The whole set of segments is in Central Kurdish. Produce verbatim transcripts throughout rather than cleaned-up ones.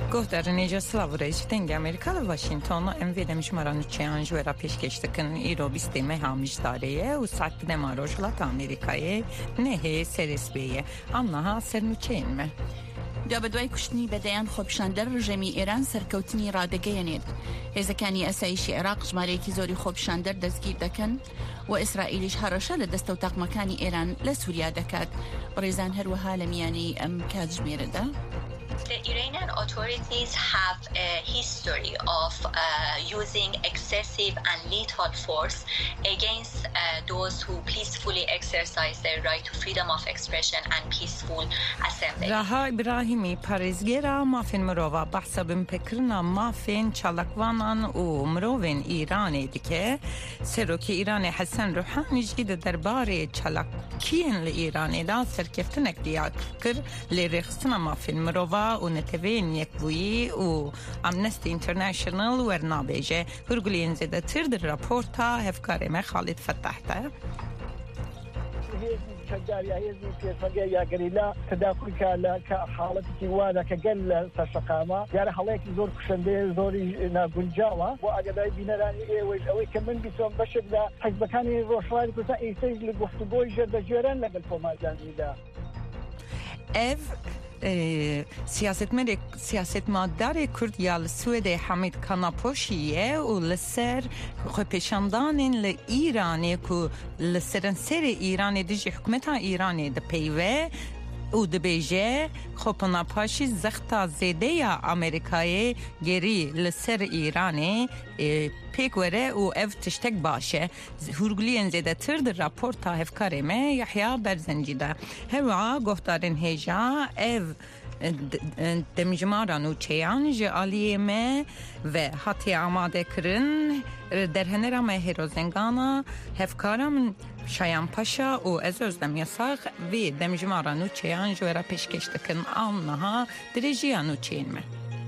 گفتار نیجا سلاوریش تنگ امریکا و واشنگتن ام وی دمش مرانو چیانج و را پیشکش دکن ایرو بیستیم همیش داریه و ساعت دماروش لات امریکایی نه سرس بیه آنها سرنوچین me. دو بدوی کشتنی بدیان خوبشاندر رژیمی ایران سرکوتنی رادگینید. هزکانی اسایشی عراق جماری کی زوری خوبشاندر دستگیر دکن و اسرائیلیش هرشا لدست و تقمکانی ایران لسوریا دکد. بریزان هر و حالمیانی ام کاج میرده. The Iranian authorities have a history of uh, using excessive and lethal force against uh, those who peacefully exercise their right to freedom of expression and peaceful assembly. راها إبراهيمي باريزجيرا ما فين مروفا بحسب مفكرنا ما فين شالكوانان ومروفين إيراني دكه سروكي إيراني حسن روحاني جديد درباري شالكين لإيراني دا سركفتنك دياكر لرخصنا ما فين مروفا ونتبين يكوي و أمنستي انترناشنال ورنابيجه هرقلين زيادة ترد الرابورتا هفكاري ما خالد فتحته شجاري هيزي في فجأة يا قليلا تداخل كلا كحالتي وانا كجل سشقامة يعني حالك زور كشندي زوري ناقنجاوة وأجداي بينراني إيه ويجوي كمان بيسون بشر لا حسب كاني روشواري كنت إيساج لقفتبوي جد جيران لقل فما جاني لا اف سیاست مر سیاست مادر کرد یا سوئد حمید کاناپوشیه و لسر خپشاندان ل ایرانی کو لسرن سر ایرانی دیجی حکومت ایرانی د پیوه او د بیجه خپنا پاشی زختا زیده یا امریکای گری لسر ایرانی پیکوره و اف تشتک باشه هرگلین زیده تر در راپورتا هفکاره می یحیی برزنجیده هوا گفتارن هیجا اف دمجماران و چیان جالیه می و حتی آماده کرن در هنرا می هیروزنگانا هفکارم شایان پاشا و از ازدم یساق و دمجماران و چیان جویرا پیشکش دکن آنها درجیان و چین می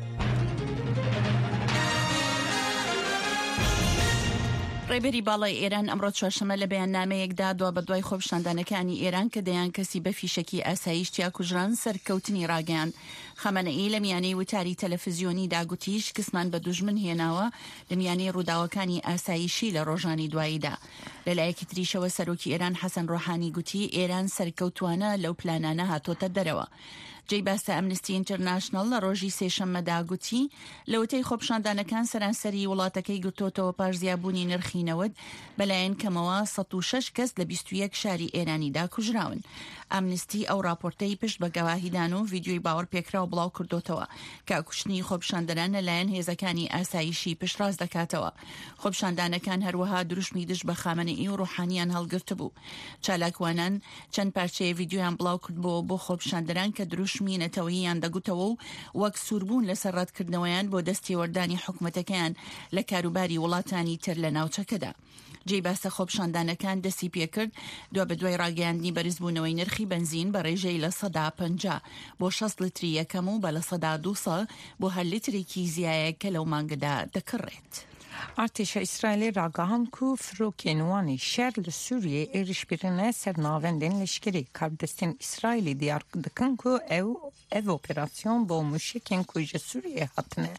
ڕێبەری باڵای ئێران ئەمڕۆ چوارشەمە لە بەیاننامەیەکدا دوا بە دوای خۆپیشاندانەکانی ئێران کە دەیان کەسی بە فیشەکی ئاسایشتیا کوژران سەرکەوتنی ڕاگەیاند. خەمەنەئی لە میانەی وتاری تەلەڤیزیۆنیدا گوتیش کەسمان بە دوژمن هێناوە لە میانەی ڕووداوەکانی ئاسایشی لە ڕۆژانی دواییدا. لەلایەکی تریشەوە سەرۆکی ئێران حەسەن ڕۆحانی گوتی ئێران سەرکەوتووانە لەو پلانانە هاتۆتە دەرەوە. جێی باسە ئەمنستی ئینتەرناشنڵ لە ڕۆژی سێشەممەدا گوتی لەوتەی خۆپیشاندانەکان سەرانسەری وڵاتەکەی گوتۆتەوە پاش زیابوونی نرخی نەوت بەلایەن کەمەوە سەد و شەش کەس لە بیست و یەک شاری ئێرانیدا کوژراون. ئەمنستی ئەو راپۆرتەی پشت بە گەواهیدان و ڤیدیۆی باوەڕ پێکراوە بڵاو کردوتەوە کە کوشتنی خۆپیشاندەران لەلایەن هێزەکانی ئاسایشی پشتڕاست دەکاتەوە. خۆپیشاندانەکان هەروەها دروشمی دش بە خامنەئی و ڕوحانیان هەڵگرت بوو. چالاکوانان چەند پارچەیە ڤیدیۆیان بڵاو کردبووە بۆ خۆپیشاندەران کە دروشمی نەتەوەییان دەگوتەوە و وەک سووربوون لەسەر ڕەتکردنەوەیان بۆ دەستی وەردانی حکومەتەکەیان لە کاروباری وڵاتانی تر لە ناوچەکەدا. جێی باسە خۆپیشاندانەکان دەستی پێکرد دوا بە دوای ڕاگەیاندنی بەرزبوونەوەی نرخی بنزین بە ڕێژەی لە سەدا پەنجا بۆ شەست لتری یەکەم و بە لە سەدا دووسە بۆ هەر لترێکی زیایە کە لەو مانگەدا دەکڕێت. ارتش اسرائیل راگاهان کو فروکنوانی شر لسوریه ایرش بیرنه سر ناوندین لشکری کردستین اسرائیلی دیار دکن کو او او اپراسیون با مشکین کوی سوریه هاتنه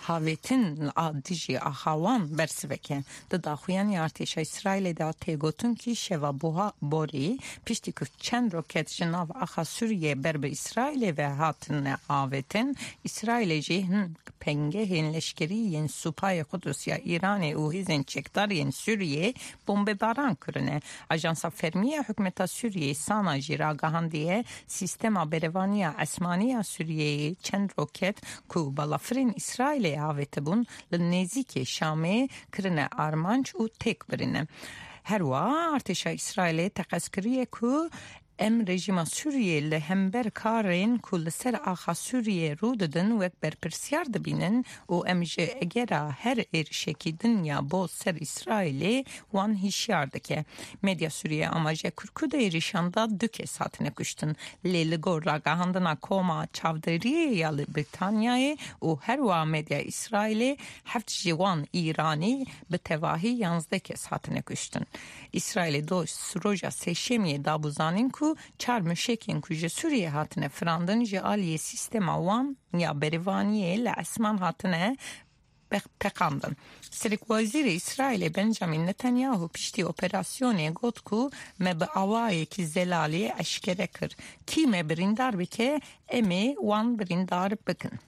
هاویتن عادیجی آخوان برسوکه دادخویان ارتش اسرائیل دا تیگوتون کی شوا بوها بوری پیشتی که چند روکت جناب آخا سوریه بر به اسرائیل و هاتن آویتن اسرائیل جهن پنگه هن لشکری ین سوپای قدس یا ایران او هیزن چکدار ین سوریه بمب باران کرنه. اجانس فرمی حکومت سوریه سانا جیرا گهاندیه سیستما بروانی اسمانی سوریه چند روکت کو بالافرین اسرائیل آویت بون لنزیک شامه کرنه آرمانچ و تک برینه. هر وا ارتش اسرائیل تقصیریه کو ام رژیم سوریه لهمبر کارین کل سر آخا سوریه رو دادن و بر پرسیار دبینن و ام جه اگرا هر ارشکی دنیا با سر اسرائیل وان هیشیار دکه. مدیا سوریه آماجه کرکود ایریشاندا دو کس هاتنه کشتن. لیلگور راگاهاندنا کوما چاودریه یال بریتانیای و هر وا مدیا اسرائیل هفت جوان ایرانی به تواهی یانزده کس هاتنه کشتن. اسرائیل دو سروجا سشمی دابوزانین کو کو چار مشکین که سوریه هاتنه فراندن جالی سیستم وان یا بریوانیه لعسمان هاتنه پقاندن. سرک وزیر اسرائیل بنجامین نتانیاهو پشتی اپراسیونی گفت که مب آوایی که زلالی اشکره کر کی مبریندار بکه امی وان بریندار بکن.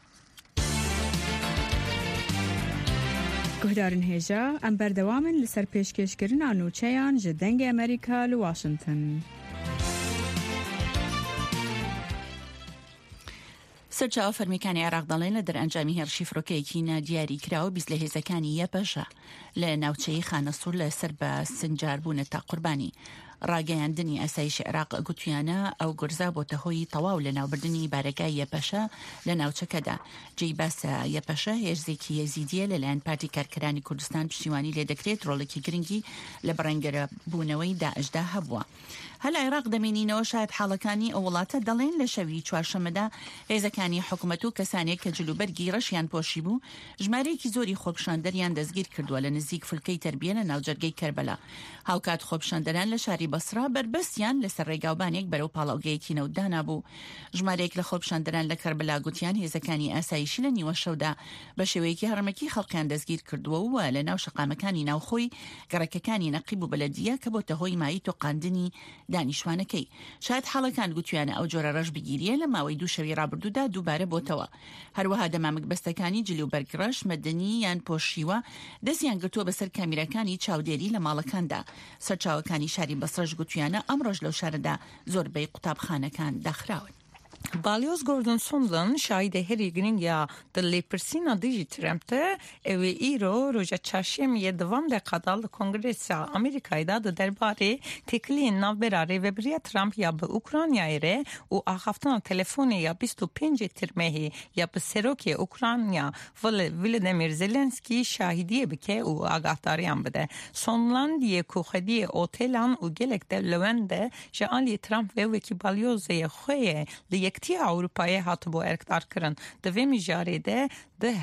گهدارن هجا ام بردوامن لسر پیشکشکرین آنوچهان جدنگ امریکا لواشنطن. سرچاو فەرمیەکانی عێراق دەڵێن لە دەرئەنجامی هێرشی فڕۆکەیەکی دیاری کراوە بیست لە هێزەکانی یەپەشە لە ناوچەی خانەسوور لەسەر بە سنجاربوونە تا قوربانی. ڕاگەیاندنی ئاسایشی عێراق گوتویانە ئەو گورزا بۆتە هۆی تەواو لە ناوبردننی بارەگای یەپەشە لە ناوچەکەدا. جێی باسە یەپەشە هێرزێکی یەزیدیە لەلایەن پارتی کارکەرانی کوردستان پشتیوانی لێ دەکرێت ڕۆڵێکی گرنگی لە بەڕێنگەرە بوونەوەی داعشدا هەبووە. هەل عێراق دەمێنینەوە شاید حاڵەکانی ئەو وڵاتە دەڵێن لە شەوی چوارشەمەدا هێزەکانی حکوومەت و کەسانێک کە جلوبەرگی ڕەشیان پۆشی بوو ژمارەیەکی زۆری خۆپشاندەریان دەستگیر کردووە لە نزیک فولکەی تەربیە لە ناوجەرگەی کەربەلا. هاوکات خۆپشاندەران لە شاری بەسرا بربەستیان لەسەر ڕێگاوبانێک بەرەو پاڵاوگەیەکی نەودانا بوو. ژمارەیەک لە خۆپشاندەران لە کەربەلا گوتیان هێزەکانی ئاسایشی لە نیوە شەودا بە شێوەیەکی هەڕەمەکی خەڵکیان دەستگیر کردووە و لە ناو شەقامەکانی ناوخۆی گەڕەکەکانی نەقیب و بەلەدیە کە بۆتە هۆی مایی تۆقاندنی دانیشتوانەکەی. شاید حاڵەکان گوتیانە ئەو جۆرە ڕەش بگیریە لە ماوەی دوو شەوی ڕابردوودا دووبارە بۆتەوە. هەروەها دەمامک بەستەکانی جلی و بەرگڕەش مەدەنی یان پۆشیوە دەستیان گرتووە بەسەر کامیرەکانی چاودێری لە ماڵەکاندا. سەرچاوەکانی شاری بەسڕەش گوتیانە ئەمڕۆژ لەو شارەدا زۆربەی قوتابخانەکان داخراون. بالیوز گوردن سوندن شاید هری گرینگ یا دلی پرسینا دیجی ترمته اوی ایرو روژا چاشیم یه دوام ده قدال کنگرس امریکایی دا درباره تکلی نوبراره و بریا ترامپ یا به اوکراینیا ایره و آخفتان تلفونی یا بیست و پنج ترمهی یا به سروکی اوکراینیا ولادیمیر زلنسکی شاهدیه بکه و آگاهداریان بده. سونلاندی کوخدی اوتلان و گلک دلونده جالی ترامپ و وکی بالیوزه خویه یکتی اروپایی هاتو بو ارکدار کرن دوی میجاریده ده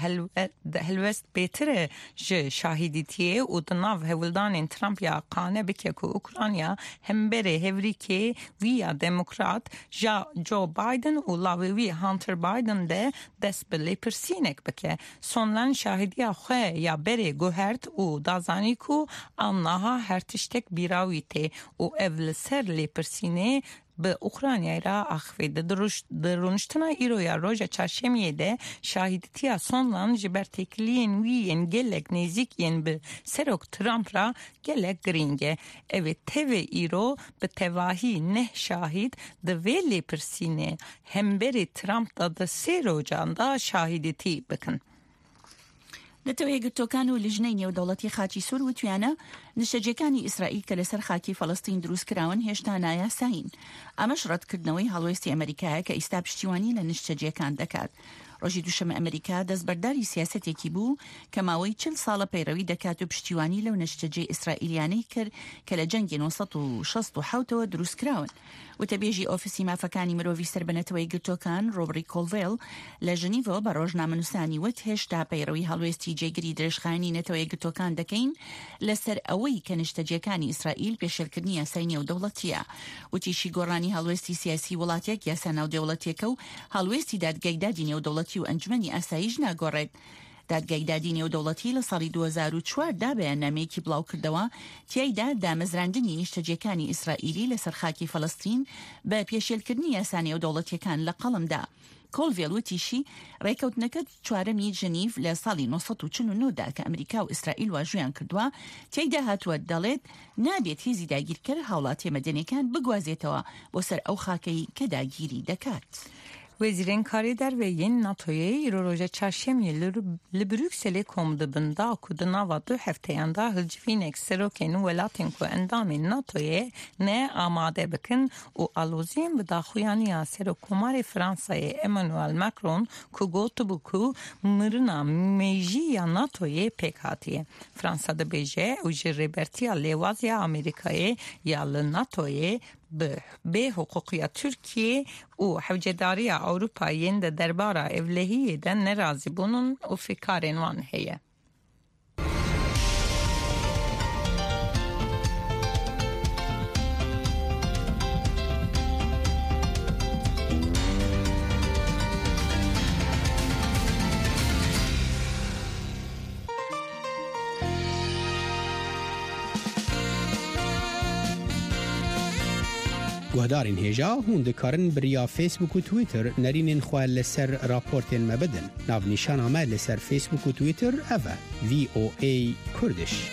هلوست بیتره جه شاهدیتیه و دناو هولدان ترامپ یا قانه بکه که اوکراینیا هم بره هوری که ویا دموکرات جا جو بایدن و لاوی هانتر بایدن ده دست بلی پرسینک بکه سونلان شاهدی خواه یا بره گوهرت و دازانی که آنها هر تشتک بیراویته و اول سر لی پرسینه به اوکراینیا را اخوید درونشتنا ایرو یا روژا چارشمیه ده شاهدیتی سونلان جبر تکلین وین گلک نزیکین به سروک ترامپ را گلک گرینگه. اوه تیوه ایرو به تواهی نه شاهد ده ویلی پرسینه هم بری ترامپ دا ده سی روژان دا شاهدیتی بکن. لەتەوەی گرتۆکان و لیژنەی نێودەوڵەتی خاکی سوور وتویانە نیشتەجیەکانی ئیسرائیل کە لەسەر خاکی فەڵەستین دروستکراون هێشتا نایاساین. ئەمەش ڕەتکردنەوەی هەڵوێستی ئەمریکایە کە ئیستا پشتیوانی لە نیشتەجیەکان دەکات. ڕۆژی دووشەمە ئەمریکا دەستبەرداری سیاسەتێکی بوو کە ماوەی چل ساڵە پەیڕەوی دەکات و پشتیوانی لەو نیشتەجێ ئیسرائیلیانەی کرد کە لە جەنگی نۆ سەد و شەست و حەوتەوە دروستکراون. وتەبێژی ئۆفیسی مافەکانی مرۆڤی سەربەنەتەوەی گرتۆکان ڕۆبری کۆلڤێل لە ژنیڤەوە بە ڕۆژنامەنووسانی وت هێشتا پەیڕەوی هەڵوێستی جێگیری درێژخایەنی نەتەوەی گرتۆکان دەکەین لەسەر ئەوەی کە نیشتەجیەکانی ئیسرائیل پێشێلکردنی یاسای نێودەوڵەتیە. وتیشی گۆڕانی هەڵوێستی سیاسی وڵاتێک یاسا ناودەوڵەتیەکە و هەڵوێستی دادگایدادی نێودەوڵەتی و ئەنجومەنی ئاسایش ناگۆڕێت. دادگایدادی نێودەوڵەتی لە ساڵی دوو هەزار و چوار دا بەیاننامەیەکی بڵاو کردەوە تیایدا دامەزراندنی نیشتەجیەکانی ئیسرائیلی لەسەر خاکی فەڵەستین بە پێشێلکردنی یاسا نێودەوڵەتیەکان لە قەڵمدا. کۆلڤێل وتیشی ڕێکەوتنەکە چوارەمی ژنیڤ لە ساڵی نۆ سەد و چل و نۆ دا کە ئەمریکا و ئیسرائیل واژویان کردووە تیایدا هاتووە دەڵێت نابێت هێزی داگیرکەر هاوڵاتیە مەدەنیەکان بگوازێتەوە بۆ سەر ئەو خاکەی کە داگیری دەکات. وزیرین کاری در وین ناتوی ایرو روژا چاشمی لبروکسلی کمده بنده کدنا و دو هفته انده هلجوینک سروکین ولاتین که اندام ناتوی نه آماده بکن و آلوزین به داخویانی سرو کمار فرانسای امانوئل مکرون که گوتو بکو مرنا میجی یا ناتوی پیکاتیه. فرانسا ده بیجه و جریبرتی لیوازی امریکایی یا لناتوی به حقوقی ترکیه و حوجداری اروپایین ده درباره اولهی ده نرازی بونن و فکارین وان هیه. گهدارین هجا هون دکارن بریا فیسبوک و تویتر نرینین خواه لسر راپورتین مبدن. ناو نشان همه لسر فیسبوک و تویتر اوه وی او ای کردش.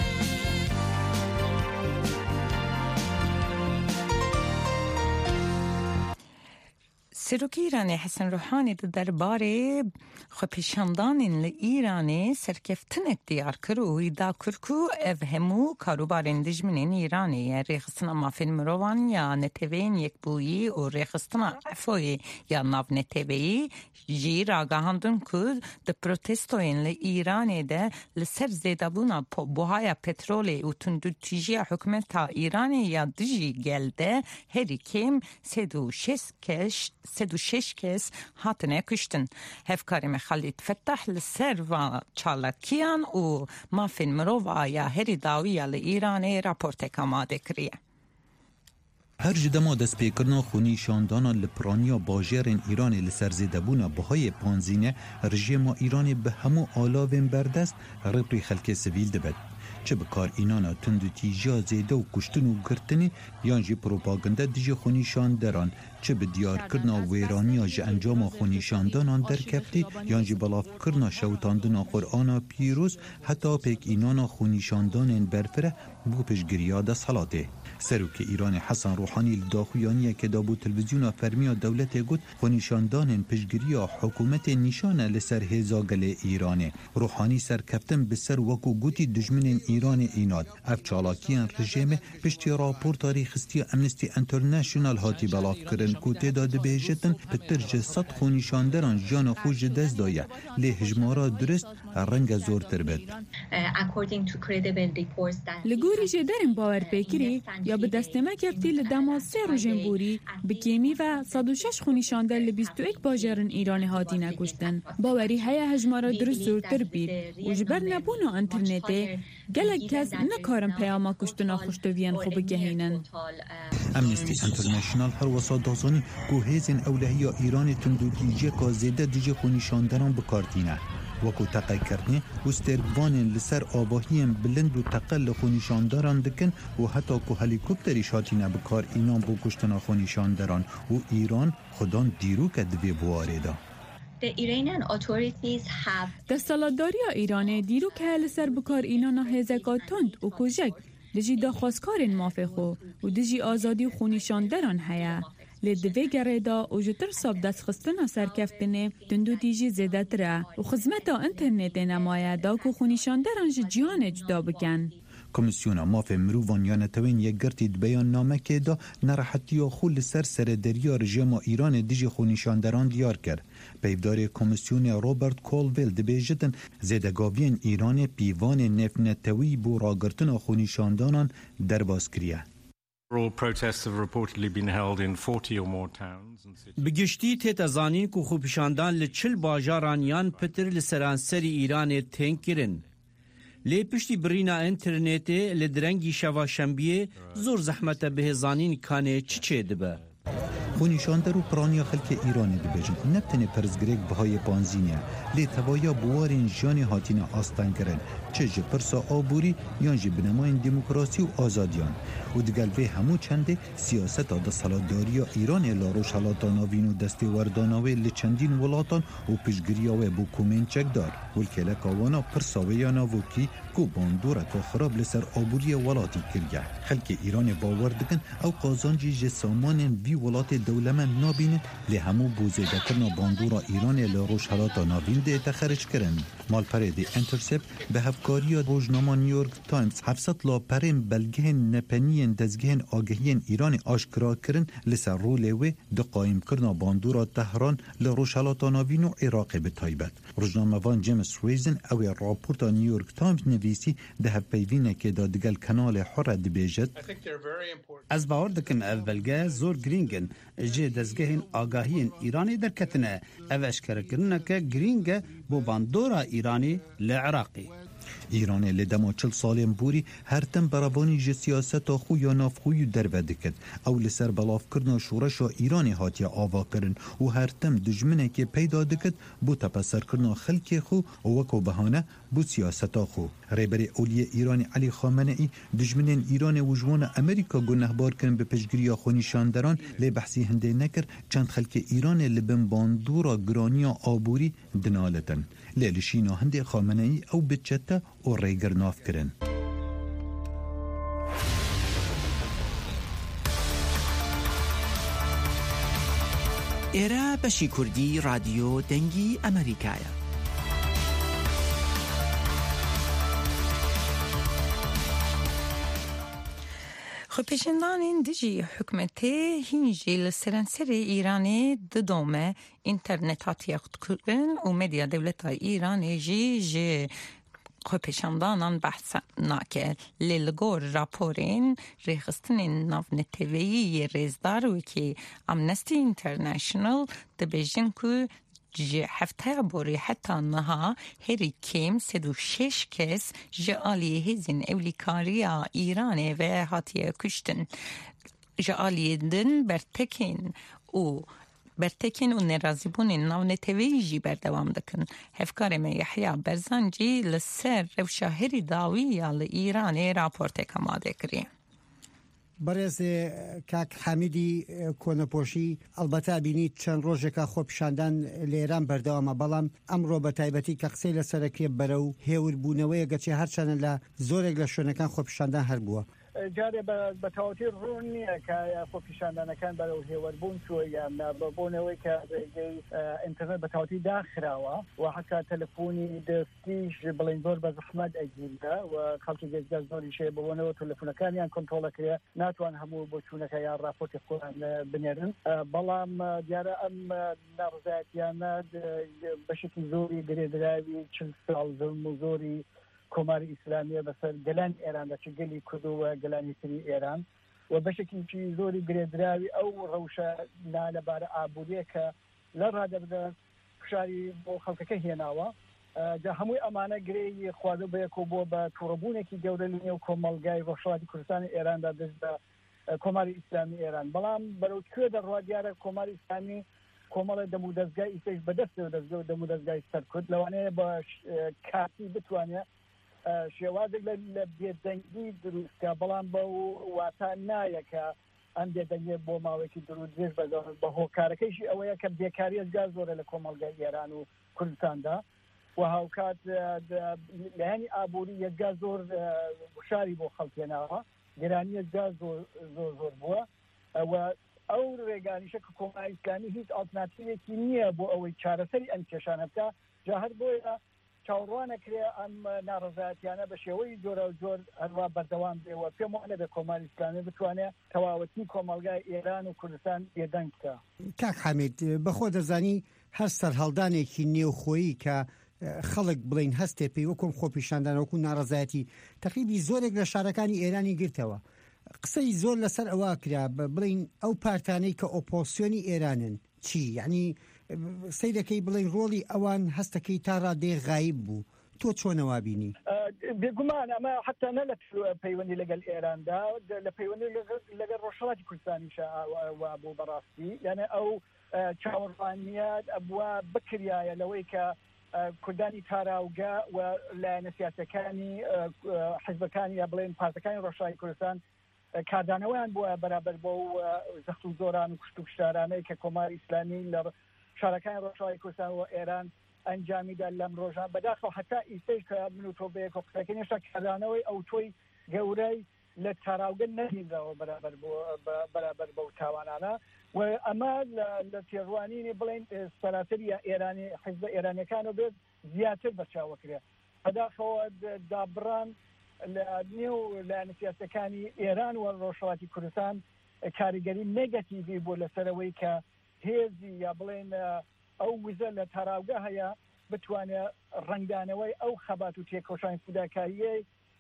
سروکی ایرانی حسن روحانی درباره خپیشاندان ایرانی سرکفتنک دیار کرو ایدا کرکو افهمو کاروبارین دجمنین ایرانی ریخستنا مافین مروان یا نتوین یک بویی و ریخستنا افوی یا ناو نتوی جی راگاهاندن کود ده پروتستوین ایرانی ده لسر زیدابونا بوهای پترولی و تندوتیجی حکمتا ایرانی یا دجی گلده هری کم سدو شش کش سدو شش کس هاتنه کشتن. هفکاری خالد فتح لسر و چالاکیان و مافین مرووا یا هری داویه لإیرانی راپورت کاماده کریه. هر جدما دست پیکرنا خونی شاندانا لپرانیا باجرین ایران لسرزیدبونا بهای پانزینه رژیم ایران به همو آلاوین بردست ربری خلک سویل دبد. چه بکار اینانا تندو تیجا زیده و کشتن و گرتنی یانجی پروپاگنده دیجی خونیشان دران چه به دیار کرنا ویرانیا جه انجام خونیشاندانان در کفتی یانجی بلاف کرنا شوتاندنا قرآن پیروز حتی پیک اینانا خونیشاندانین برفره بو پشگریا ده صلاته. سروک ایران حسن روحانی لداخویانیه که دابو تلویزیون فرمیا دولت گود خونیشاندانین پشگریا حکومت نشانه لسر هزاگل ایرانه. روحانی سرکفتن بسر وکو گوتی دجمنین ایران ایناد. اف چالاکیان رژیم پشتی راپور تاریخستی امنستی انترنشنال هاتی بلاف کرن کو تعداد بهجتن پتر جسد خونیشاندران جان خوش دست دایه لی هجمارا درست رنگ زورتر بد. لگوری جدرم باور پیکری یا به دستمه کفتی لدماسه رژیم بوری بکیمی و صد و شش خونیشاندر لبیست و یک باجرن ایران هاتی نکشتن. باوری های هجمارا درست زورتر بید و جبر نبونا انترنته گلک کس نکارم پیاما کشتنا خوشتویان خوب گهینن. امنستی انترنشنال هر وسط دازانی که هزین اولهی ایران تندوگیجی که زیده دیجی خونیشاندران بکارتینه. وکو تقی کردنی و سترگوانین لسر آباهیم بلند و تقل خونیشاندران دکن و حتی که هلیکوپتری شاتینه بکار اینان بو کشتنا خونیشاندران و ایران خودان دیرو که دوی بواره دا. دستالاتداری ایران دیرو که لسر بکار اینان هزگاتند و کجک دجی داخواستکارین مافخو و دجی آزادی و خونیشاندران هیا. لدوی گریدا و جتر صاب دست خستنا سرکفتنه تندو دیجی زیده تره و خدمتا انترنت نمایه دا که خونیشاندران جیان جدا بکن. کمیسیون ماف مروان یا نتوین یک گرتید بیان نامه که دا نراحتی و خول سر سر دریا رژیم ایران دیجی خونیشاندران دیار کرد. پیفدار کمیسیون روبرت کولویل دبیجتن زیدگاوین ایران پیوان نفنتوی بو راگرتن خونیشاندانان درباز کریه. بگشتی تیت ازانین که خوبشاندان لچل باجاران یان پتر لسرانسری ایران تنگ کرن. لی پشتی برینا انترنتی لدرنگی شوا شنبیه زور زحمت به زانین کانه چی چه دبه؟ خونیشاندر و پرانیا خلک ایرانی دبیجن نبتنه پرزگریک بهای پانزینه لی توایا بوارین جانی هاتین آستان کرن چه جه پرسا آبوری یان جه بنماین دموکراسی و آزادیان و دگل به همو چنده سیاست آده سالاداری ایران لاروش حالاتاناوین و دستی ورداناوی لچندین ولاتان و پیشگریاوی بو کومین چک دار ولکلک آوانا پرساوی یاناوکی کو باندورا که خراب لسر آبوری ولاتی کرگه خلک ایران باور دکن او قازانجی جه سامان وی ولات دولمن نابینه لی همو بوزیده کرنا باندورا ایران لاروش حالاتاناوین ده تخرج کرن مال پره دی انترسپت به هفکاری روزنامه نیویورک تایمز هفتصد لا پریم بلگه نپنین دزگه آگهی ایران آشکرا کرن لسر رولوی ده قایم کرنا باندورا تهران لروشالاتاناوین و عراق به تایبت روزنامه وان جیمز ریزن او راپورت نیویورک تایمز نویسی ده هفپیوینه که دادگل کانال حر دبیجت از باور دکم اولگه زور گرینگن جه دزگه آگاهی ایرانی در کتنه او اشکر کرنه که گرینگه بو باندورا ایرانی لعراقی ایران لدما چل سالین بوری هر تم برابانی ج سیاست خو یا نافخوی درو دکد او لسر بلاف کرنا شورش ایران هاتیا آوا کرن و هر تم دجمنه که پیدا دکد بو تپسر کرنا خلک خو و وکو بهانه بو سیاست خو. رهبر اولی ایران علی خامنه ای دجمنین ایران و جوان امریکا گنهبار کردن به پشگیری خونیشاندران لی بحثی هنده نکر چند خلک ایران لبن باندورا گرانیا آبوری دنالتن لیلشینا هنده خامنه ای او بچته و ریگر ناف کرن. ایرا بشی کردی رادیو دنگی امریکایا. خۆپێشاندانên dijî hikûmetê hîn jî li serenserê Îranê di dome înternet hatiye xwekirin û medya dewleta Îranê jî ji xwepêşandanan behs nake. Lê li gor raporên rêxistinên navneteveyî yê rêzdar wekî Amnesty International dibêjin ku ji hefteya borî heta niha herî kêm sed û şeş kes ji aliyê hêzên ewlîkariya Îranê ve hatiye kuştin. Ji aliyê din bertekên û bertekên û nerazîbûnên navneteveyî jî berdewam dikin. Hevkarê me Yehya Berzan jî li ser rewşa herî dawî ya li Îranê raportek amade kiriye. بەڕێز کاک حەمیدی کۆنەپۆشی ئەلبەتا بینیت چەند ڕۆژێکە خۆپیشاندان لە ئێران بەردەوامە، بەڵام ئەمڕۆ بە تایبەتی کە قسەی لەسەرەکێ بەرە و هێوربوونەوەیە گەچێ هەرچەنە لە زۆرێک لە شوێنەکان خۆپیشاندان هەر بووە. جارێ بە تەواوەتی ڕوون نییە کە خۆپیشاندانەکان بەرەو هێوەربوون چووە یان بۆنەوەی کە ڕێگەی ئینتەرنێت بە تەواوەتی داخراوە و حتا تەلەفۆنی دەستیش بڵین زۆر بە زەحمەت ئەگیردا و خەڵکی گەزگاز زۆری شێ بەبوونەوە تەلەفۆنەکانیان کۆنتڕۆڵەکرێ ناتوان هەموو بۆ چوونەکە یان راپۆرتی خۆیان بنێرن، بەڵام دیارە ئەم ناڕزایەتیانە بەشێکی زۆری درێدراوی چل ساڵ زەڵم و زۆری کۆماری ئیسلامیە بەسەر گەلانی ئێران دەچ گەلی کورد و گەلانی تری ئێران و بەشێکی زۆری گرێدراوی ئەو ڕەوشە نالەبارە ئابووریە کە لە ڕادەبدە فشاری بۆ خەڵکەکە هێناوە. جا هەمووی ئەمانە گرێی خواردە بەیەکۆ بۆ بە تووڕەبوونێکی گەورە لە نێو کۆمەڵگای ڕۆژهەڵاتی کوردستانی ئێراندا دەست بە کۆماری ئیسلامی ئێران، بەڵام بەرەو کوێ دەڕوا دیارە کۆماری ئیسلامی کۆمەڵە دەمو دەستگای ئیسەش بەدەستەوە دەستگە دەمو دەستگای سەرکورد لەوانەیە بە کاتی بتوانێت شێوازێک لە بێدەنگی دروستکە، بەڵام بە واتان نایە کە ئەم بێدەنگێ بۆ ماوەیەکی دروست درێژ بە هۆکارەکەیشی ئەوەیە کە بێکاری ئەزگار زۆرە لە کۆمەڵگای ئێران و کوردستاندا و هاوکات لەیانی ئابووری یەکگا زۆر وشاری بۆ خەڵکێناوە، گەرانی یەکگا زۆر زۆر زۆر بووە و ئەو ڕێگانیشە کە کۆماری ئیسلامی هیچ ئالتەرناتیڤێکی نییە بۆ ئەوەی چارەسەری ئەم کێشانە بکە، جا هەر بۆیە چاوەڕوانەکرێ ئەم ناڕزایەتیانە بە شێوەی جۆرە و جۆر هەروە بەردەوام بێەوە. پێم وانە بێ کۆماری ئیسلامی بتوانێت تەواوەتی کۆمەڵگای ئێران و کوردستان بێدەنگ بکە. کاک حەمید بەخۆ دەزانی هەر سەرهەڵدانێکی نێوخۆیی کە خەڵک بڵین هەستێ پێی وەکۆم خۆپیشاندانەوەکو ناڕزایەتی تەقریبی زۆرێک لە شارەکانی ئێرانی گرتەوە. قسەی زۆر لەسەر ئەوە کرا بڵین ئەو پارتانەی کە ئۆپۆسیۆنی ئێرانن چی، یعنی سیرەکەی بڵین ڕۆڵی ئەوان هەستەکەی تا ڕادێ غایب بوو، تۆ چۆنەوە بینی؟ بێگومان ئەمە حتا نە لە پەیوەندی لەگەڵ ئێراندا لە پەیوەندی لەگەڵ ڕۆژهەڵاتی کوردستانیشە وا بوو بەڕاستی، یعنی ئەو چاوەڕوانیە ئەبووە بکریایە لەوەی کە کوردانی تاراوگە و لایەنە سیاسەکانی حیزبەکانی یا بڵێن پارتەکانی ڕۆژهەڵاتی کوردستان کاردانەوەیان بووە بەرابەر بۆ زەخت و زۆران و کوشت و کوشتارانەی کە کۆماری ئیسلامی لە شارەکانی ڕۆژهەڵاتی کوردستان و ئێران ئەنجامیدا لەم ڕۆژان بەداخەوە حتا ئیسەی کە من و تۆ بەیەکەوە قسەکەین هێشتا کاردانەوەی ئەو تۆی گەورەی لە تاراوگە نەهێنراوە بەرابەر بەرابەر بەو تاوانانە و ئەمە لە تێڕوانینی بڵێن سەراتەری ئێرانی حیزبە ئێرانیەکانە بێت زیاتر بەرچاوەکرێ. بەداخەوە دابڕان لە نێو لایەنە سیاسەکانی ئێران و ڕۆژهەڵاتی کوردستان کاریگەری نێگەتیڤی بۆ لەسەرەوەی کە هێزی یا بڵێن ئەو وزە لە تاراوگە هەیە بتوانێت ڕنگدانەوەی ئەو خەبات و تێکۆشانی فوداکاریەی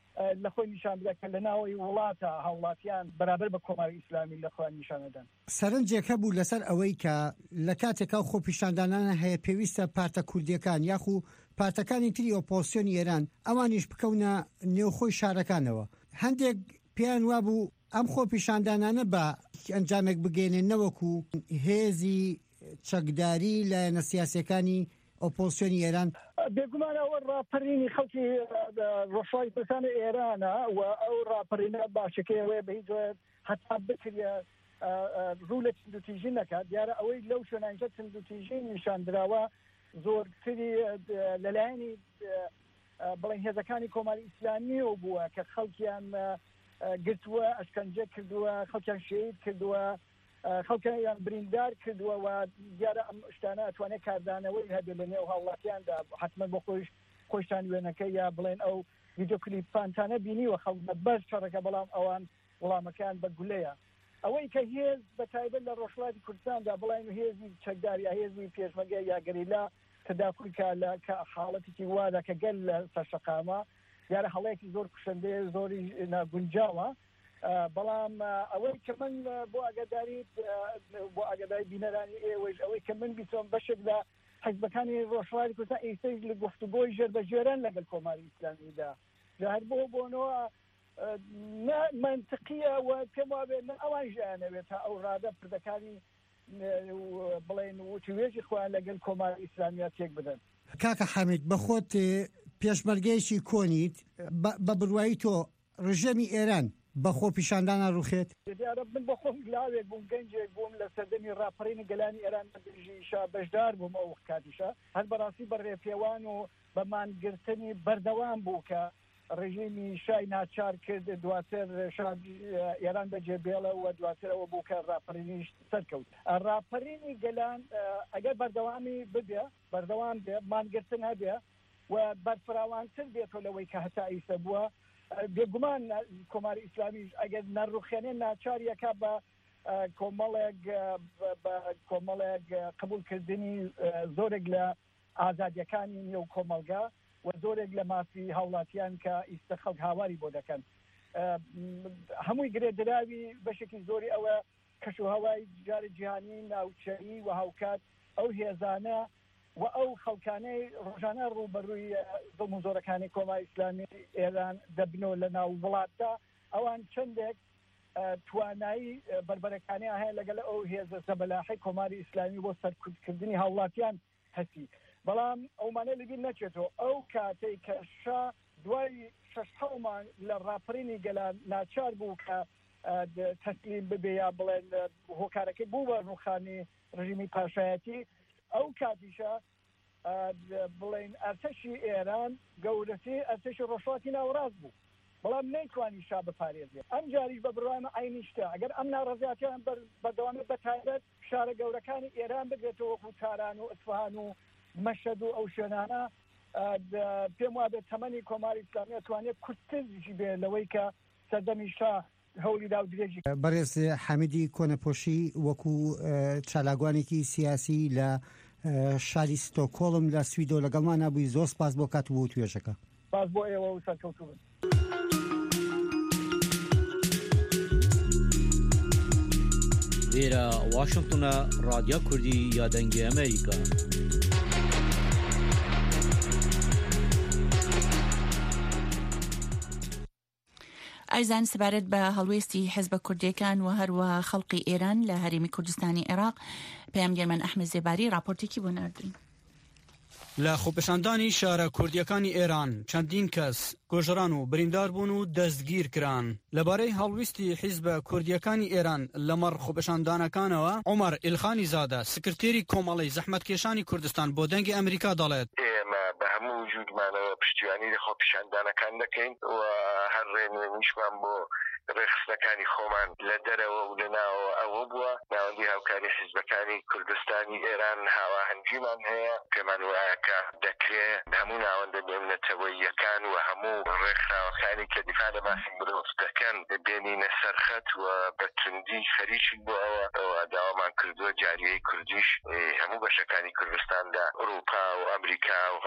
لە خۆی نیشان بدە کە لە ناوەی وڵاتە هاوڵاتیان بەرابەر بە کۆماری ئیسلامی لە خۆیان نیشانەدەن. سەرنجێکە بوو لەسەر ئەوەی کە لە کاتێکا خۆپیشاندانانە هەیە پێویستە پارتە کوردیەکان یاخو پارتەکانی تری ئۆپۆزیسیۆنی ئێران ئەوانیش بکەونە نێوخۆی شارەکانەوە. هەندێک پێیان وابوو ئەم خۆپیشاندانانە بە ئەنجامێک بگەێنێن نەوەکو هێزی چەکداری لایەنە سیاسیەکانی ئۆپۆزیسیۆنی ئێران. بێگومانەوە ڕاپەرینی خەڵکی ڕۆژاوی کوردستانی ئێرانە و ئەو ڕاپەرینە باشەکەیەوەیە بە هیچ جۆرێک هەتا بکرێ ڕوو لە چندوتیژی نەکات. دیارە ئەوەی لەو شوێنانجە چندوتیژی نیشاندراوە زۆرتری لەلایەنی بڵێن هێزەکانی کۆماری ئیسلامیەوە بووە کە خەڵکیان گرتووە، ئەشکەنجە کردووە، خەڵکیان شەهید کردووە، خەڵکیان بریندار کردووە و دیارە ئەم شتانە ئەتوانێت کاردانەوەی هەبێت لە نێو هاوڵاتیاندا حتمما بۆ خۆش خۆشتان وێنەکە یا بڵێن ئەو ڤیدیۆ کلیپانتانە بینیوە خەڵک بەس شەڕەکە بەڵام ئەوان وەڵامەکان بە گولەیە. ئەوەی کە هێز بە تایبەت لە ڕۆژهەڵاتی کوردستاندا بڵێن هێزی چەکدار یا هێزی پێشمەرگە یا گەریلا تدافعکە لە حاڵەتێکی وادا کە گەل لە سەرشەقامە دیارە هەڵەیەکی زۆر کوشندەیە زۆری ناگونجاوە. بەڵام ئەوەی کە من بۆ ئاگاداری بۆ ئاگاداری بینەرانی ئێوەش ئەوەی کە من بیتۆم بەشێک لە حیزبەکانی ڕۆژهەڵاتی کوردستان ئێستاش لە گفتوگۆی ژێربەژێران لەگەڵ کۆماری ئیسلامیدا هەر بۆ بۆنەوە منطقیە و پێم وابێ من ئەوان ژیانەوێت تا ئەو ڕادە پردەکانی بڵێن وتوێژی خۆیان لەگەڵ کۆماری ئیسلامیا تێک بدەن. کاکە حەمید بەخۆت پێشمەرگەیەکی کۆنیت بە بڕوایی تۆ ڕژەمی ئێران بە خۆپیشاندانە ڕوخێت؟ دیارە من بە خۆم لاوێک بووم گەنجێک بووم لە سەردەمی ڕاپەڕینی گەلانی ئێران بەدژیشا بەشدار بووم ئەو کاتیشە هەر بەڕاستی بەڕێپێوان و بەمانگرتنی بەردەوام بوو کە ڕژیمی شای ناچار کرد دواتر ئێران بەجێبێڵە و دواترەوە بوو کە ڕاپەڕینیش سەرکەوت. ڕاپەڕینی گەلان ئەگەر بەردەوامی ببێ بەردەوام بێ مانگرتن هەبێ و بەرفراوانتر بێتەوە لەوەی کە هەتا ئیسە بووە بێگومان کۆماری ئیسلامیش ئەگەر نەڕوخێنێ ناچاریەکە بە کۆمەڵێک بە کۆمەڵێک قبولکردنی زۆرێک لە ئازادیەکانی نێو کۆمەلگا و زۆرێک لە مافی هاوڵاتیان کە ئیسە خەڵک هاواری بۆ دەکەن. هەمووی گرێدراوی بەشێکی زۆری ئەوە کەش و هەوای جاری جیهانی ناوچەیی و هاوکات ئەو هێزانە و ئەو خەڵکانەی ڕۆژانە ڕوبەڕووی دڵ و زۆرەکانی کۆماری ئیسلامی ئێران دەبنەوە لە ناو وڵاتدا ئەوان چندێک توانایی بربەرەکانی هەیە لەگەڵ ئەو هێزە زەبەلاحی کۆماری ئیسلامی بۆ سەرکوتکردنی هاوڵاتیان هەسی. بەڵام ئەومانە لەبیر نەچێتەوە ئەو کاتەی کە شا دوای شەش حەومان لە ڕاپەڕینی گەلان ناچار بوو کە تەسلیم ببێ یا بڵێن هۆکارەکەی بوو بە ڕوخانی ڕژیمی پاشایەتی ئەو کاتیشە بڵێن ئەرتەشی ئێران گەورەتی ئەرتەشی ڕۆژهەڵاتی ناوەڕاست بوو بەڵام نەیتوانی شا بپارێزێت. ئەم جاریش بە بڕوایمە عینی شتە ئەگەر ئەم ناڕەزیاتیان بەردەوامی بەتایبەت شارە گەورەکانی ئێران بگرێتەوە وەکو تاران و ئەسفەهان و مەشەد و ئەو شوێنانە پێم وابێت تەمەنی کۆماری ئیسلامی ئەتوانێت کورتترژی بێ لەوەی کە سەردەمی شا هەولی دا و درێژی. بەڕێز حەمیدی کۆنەپۆشی وەکو چالاگوانێکی سیاسی لە شاری ستۆکۆڵم لە سویدۆ لەگەڵمان نبووی زۆر سپاس بۆ کات بۆ توێژەکە. سپاس بۆ ئێوە و سەرکەوتوو بن. لێرە واشنگتنە رادیۆ کوردی یادەنگی ئەمریکا. ئایزان سەبارەت بە هەڵوێستی حیزبە کوردیەکان و هەروەها خەڵقی ئێران لە هەرێمی کوردستانی عێراق پەیامگەرمان ئەحمەد زێباری راپۆرتێکی بۆ ناردوین. لە خۆپیشاندانی شارە کوردیەکانی ئێران چەندین کەس گۆژەران و بریندار بوون و دەستگیر کران. لەبارەی هەڵویستی حیزبە کوردیەکانی ئێران لەمەڕ خۆپیشاندانەکانەوە عومەر ئیلخانی زادە سکرتێری کۆمەڵەی زەحمەتکێشانی کوردستان بۆ دەنگی ئەمریکا دەڵێت ئێمە بە هەموو وجودمانەوە پشتیوانی خۆپیشاندانەکان دەکەین و هەر ڕێنمونیشمان بۆ ڕێخستەکانی خۆمان لە دەرەوە و لەناوە ئەوە بووە ناوەندی هاوکاری حیزبەکانی کوردستانی ئێران هاواهەنگیمان هەیە پێمان وایە کە دەکرێت هەموو ناوەندە نێونەتەوەییەکان و هەموو ڕێکخراوەکانی کە دیفاع لە مافی مرۆڤ دەکەن بێنینە سەرخەت و بە توندی خەریکی بۆ ئەوە ئەوە داوامان کردووە جاریەی کوردیش هەموو بەشەکانی کوردستاندا ئەوروپا و ئەمریکا و هەموو جیهان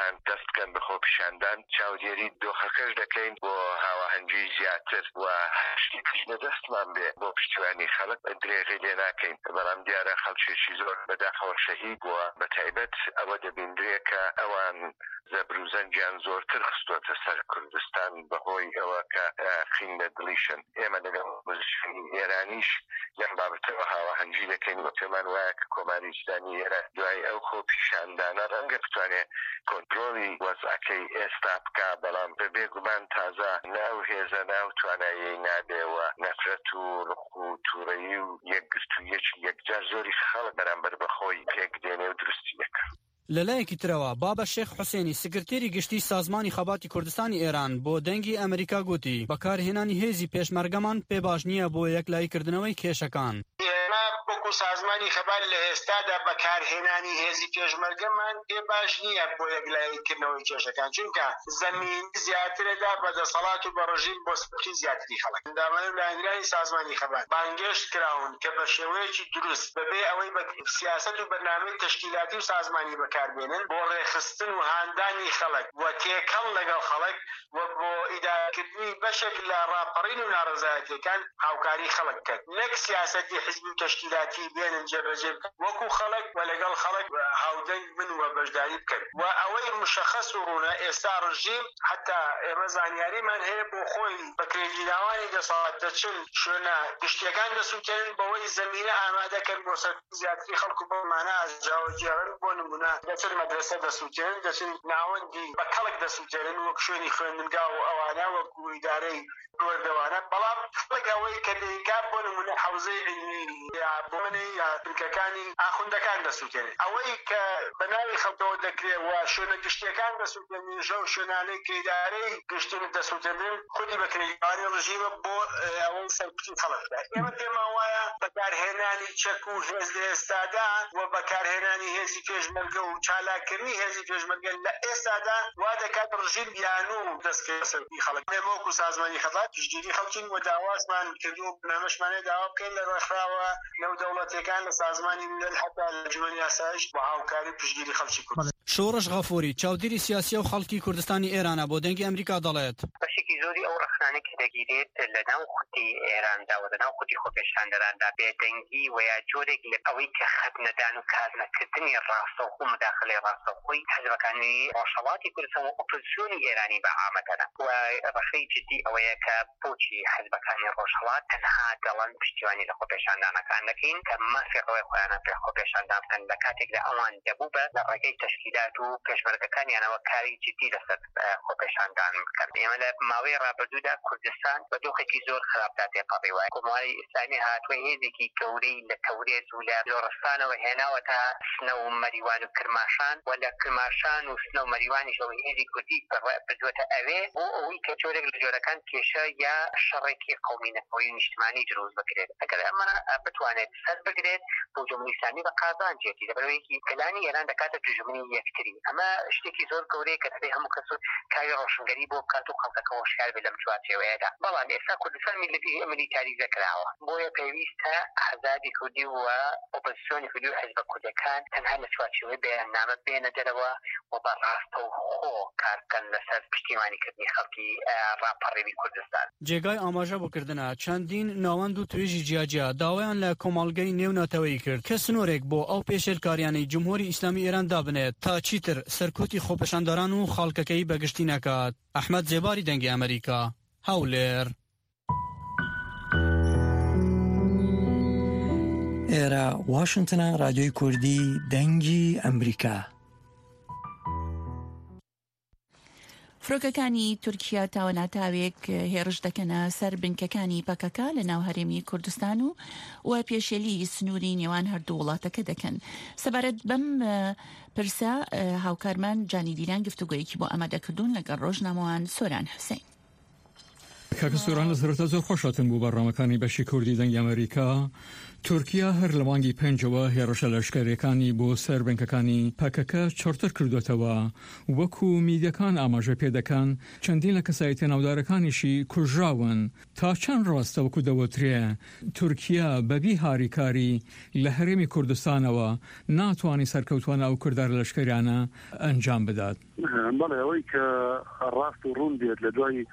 جیهان دەستکەن بە خۆپیشاندان چاودێری دۆخەکەش دەکەین بۆ هاوەهەنگی زیاتر و هەشتی پیشنە دەستمان بێ بۆ پشتیوانی خەڵک درێغی لێ ناکەین بەڵام دیارە خەڵکێکی زۆر بەداخەوە شەهید بووە بەتایبەت ئەوە دەبیندرێ کە ئەوان زەبروزەنجیان زۆرتر خستووەتە سەر کوردستان بەهۆی ئەوە کە خینە دڵیشن ئێمە لەگەڵ وەزیفەی ئێرانیش لەم بابەتەوە هاوەهەنگی دەکەین و پێمان وایە کە کۆماری ئیسلامی ئێران دوای ئەو خۆپیشاندانە ڕەنگە بتوانێت کۆنترۆلی وەزعەکەی ئێستا بکا بەڵام بەبێ گومان تازە ناو هێزە ناو توانایی نابێوە نەفرەت و ڕق و تووڕەیی و یەکگرتوویەکی یەکجار زۆری خەڵک بەرامبەر بەخۆی پێک دێنێ و درستی دەکات. لەلایەکی ترەوە بابە شێخ حوسێنی سکرتێری گشتی سازمانی خەباتی کوردستانی ئێران بۆ دەنگی ئەمریکا گوتی بەکارهێنانی هێزی پێشمەرگەمان پێ باش نییە بۆ یەکلایکردنەوەی کێشەکان. وەکو سازمانی خەبات لە ئێستادا بەکارهێنانی هێزی پێشمەرگەمان پێ باش نییە بۆ یەکلایکردنەوەی کێشەکان چونکە زەمین زیاترەدا بەدەسەڵات و بە ڕژیم بۆ سپکی زیاتری خەڵک ئەندامانە لایەنگرانی سازمانی خەبات بانگێشت کراون کە بە شێوەیەکی دروست بەبێ ئەوەی بە سیاسەت و بەرنامەی تەشکیلاتی و سازمانی بەکاربێنن بۆ ڕێخستن و هاندانی خەڵک و تێکەڵ لەگەڵ خەڵک و بۆ ئیدارەکردنی بەشێک لە ڕاپەڕین و ناڕەزایەتیەکان هاوکاری خەڵک کرد نەک سیاسەتی حزبی و تەشکیلاتی بێنن جێبەجێ وەکو خەڵک و لەگەڵ خەڵک هاودەنگ بن و بەشداری بکەن و ئەوەی مشخص و ڕوونە ئێستا ڕژیم حتا ئێمە زانیاریمان هەیە بۆ خۆی بەکرێگیراوانی دەسەڵات دەچن شوێنە گشتیەکان دەسووتێنن بەوەی زەمینە ئامادەکەن بۆ سەر زیاتری خەڵکو بەمانە ئاجاوەجێڕن بۆ نمونە دەچن مەدرسە دەسووتێنن دەچن ناوەندی بە کەڵک دەسووتێنن وەک شوێنی خوێندنگا و ئەوانە وەکو ئیدارەی وەردەوانە بەڵام خەڵک ئەوەی کە دەیکا بۆ نمونە حەوزەی علمی یا بۆنەی یا بنکەکانی ئاخوندەکان دەسووتێنن ئەوەی کە بە ناوی خەڵکەوە دەکرێت و شوێنە گشتیەکان دەسووتێنن ژە و شوێنانەی کە ئیدارەی گشتن دەسووتێنن خودی بەکرێگیرانی ڕژیمە بۆ ئەوەی سەرکوتی خەڵکدا ئێمە پێمان وایە بەکارهێنانی چەک و هێز لە ئێستادا و بەکارهێنانی هێزی پێشمەرگە و چالاکردنی هێزی پێشمەرگە لە ئێستادا وا دەکات ڕژیم بیانوو دەستکەوتە سەرکوتی خەڵک ئێمە وەکو سازمانی خەبات پشتگیری خەڵکین و داوازمان کردو و بنامەشمانێ داوا بکەین لە ڕێکخراوە نێو دەوڵەتیەکان لە سازمانی ملل حتا لە جوانی یاسایش بۆ هاوکاری پشتگیری خەڵکی کورد. شۆڕش غەفوری چاودێری سیاسی و خەڵکی کوردستانی ئێرانە بۆ دەنگی ئەمریکا دەڵێت بەشێکی زۆری ئەو ڕخنانە کە دەگیرێت لە ناو خوتی ئێراندا و لە ناو خوتی خۆپیشاندەراندا بێدەنگی و یا جۆرێک لە ئەوەی کە خەبنەدان و کارنەکردنی ڕاستەوخۆ و مداخلەی ڕاستەوخۆی حەزبەکانی ڕۆژهەڵاتی کوردستان و ئۆپۆزیسیۆنی ئێرانی بەعامەتەنە و ڕەخەی جدی ئەوەیە کە بۆچی حەزبەکانی ڕۆژهەڵات تەنها دەڵێن پشتیوانی لە خۆپیشاندانەکان دەکەین کە مافێڕەوەی خۆیانە پێ خۆپیشاندان بکەن لە کاتێکدا ئەوان دەبوو بە لە ڕێگەی تەشکیلات و پێشمەرگەکانیانەوە کاری جدی لەسەر خۆپیشاندان بکەن. ئێمە لە ماوەی ڕابردوودا کوردستان بە دۆخێکی زۆر خراپدا تێپەڕی وایە کۆماری ئیسلامی هاتووە هێزێکی گەورەی لە کەورێز و لە زۆرستانەوە هێناوە تا سنە و مەریوان و کرماشان و لە کرماشان و سنە و مەریوانیشەوە هێزی کوردی بردووەتە ئەوێ بۆ ئەوەی کە جۆرێک لە جۆرەکان کێشە یا شەڕێکی قەومی نەفەوەی و نیشتمانی دروست بکرێت. ئەگەر ئەمە بتوانێت سەر بگرێت بۆ جمهوری ئیسلامی بە قازان جێتی لەبەرەوەیەکی کەلانی ئێران دەکاتە دژمنی یەکتری. ئەمە شتێکی زۆر گەورەیە کە دەبێت هەموو کەس کاری ڕۆشنگەری بۆ بکات و خەڵکەکە هۆشیار بێت لەم چوارچێوەیەدا. بەڵام ئێستا کوردستان میلیتاریزە کراوە بۆیە پێویستە ئازادی کوردی و ئۆپۆزیسیۆنی کوردی و حیزبە کوردەکان تەنها لە چوارچێوەی بەیاننامە بێنە دەرەوە و بە ڕاستەوخۆ کار بکەن لەسەر پشتیوانیکردنی خەڵکی ڕاپەڕێوی کوردستان. جێگای ئاماژە بۆکردنە چەندین ناوەند و توێژی جیاجیا داوایان لە کۆمەڵگەی نێو ناتەوەیی کرد کە سنوورێک بۆ ئەو پێشێرکاریانەی جمهوری ئیسلامی ئێران دابنێت تا چیتر سەرکوتی خۆپیشاندەران و خەڵکەکەی بەگشتی نەکات. ئەحمەد زێباری دەنگی ئەمریکا هەولێر. ئێرە واشنگتنە رادیۆی کوردی دەنگی ئەمریکا. فرۆکەکانی تورکیا تاوە ناتاوێک هێرش دەکەنە سەر بنکەکانی پەکەکە لە ناو هەرێمی کوردستان و و پێشێلی سنووری نێوان هەردوو وڵاتەکە دەکەن. سەبارەت بەم پرسە هاوکارمان جانی دیران گفتوگویەکی بۆ ئامادەکردوون لەگەڵ ڕۆژنامەوان سۆران حوسێن. کاکە سۆران لە سەرەتا زۆر خۆشاتن بوو بەڕامەکانی بەشی کوردی دەنگی ئەمریکا. تورکیا هەر لە مانگی پێنجەوە هێرشە لەشکرەکانی بۆ سەر بنکەکانی پەکەکە چۆرتر کردوێتەوە وەکو میدیەکان ئاماژە پێدەکەن چەندین لە کەسایەتە ناودارەکانیشی کوژراون. تا چەند ڕاستە وەکو دەوترێ تورکیا بەبی هاریکاری لە هەرێمی کوردستانەوە ناتوانانی سەرکەوتوانە ئەو کردار لەشکریانە ئەنجام بدات. بەڵێ ئەوەی کە ڕاست و ڕوون بێت لە دوای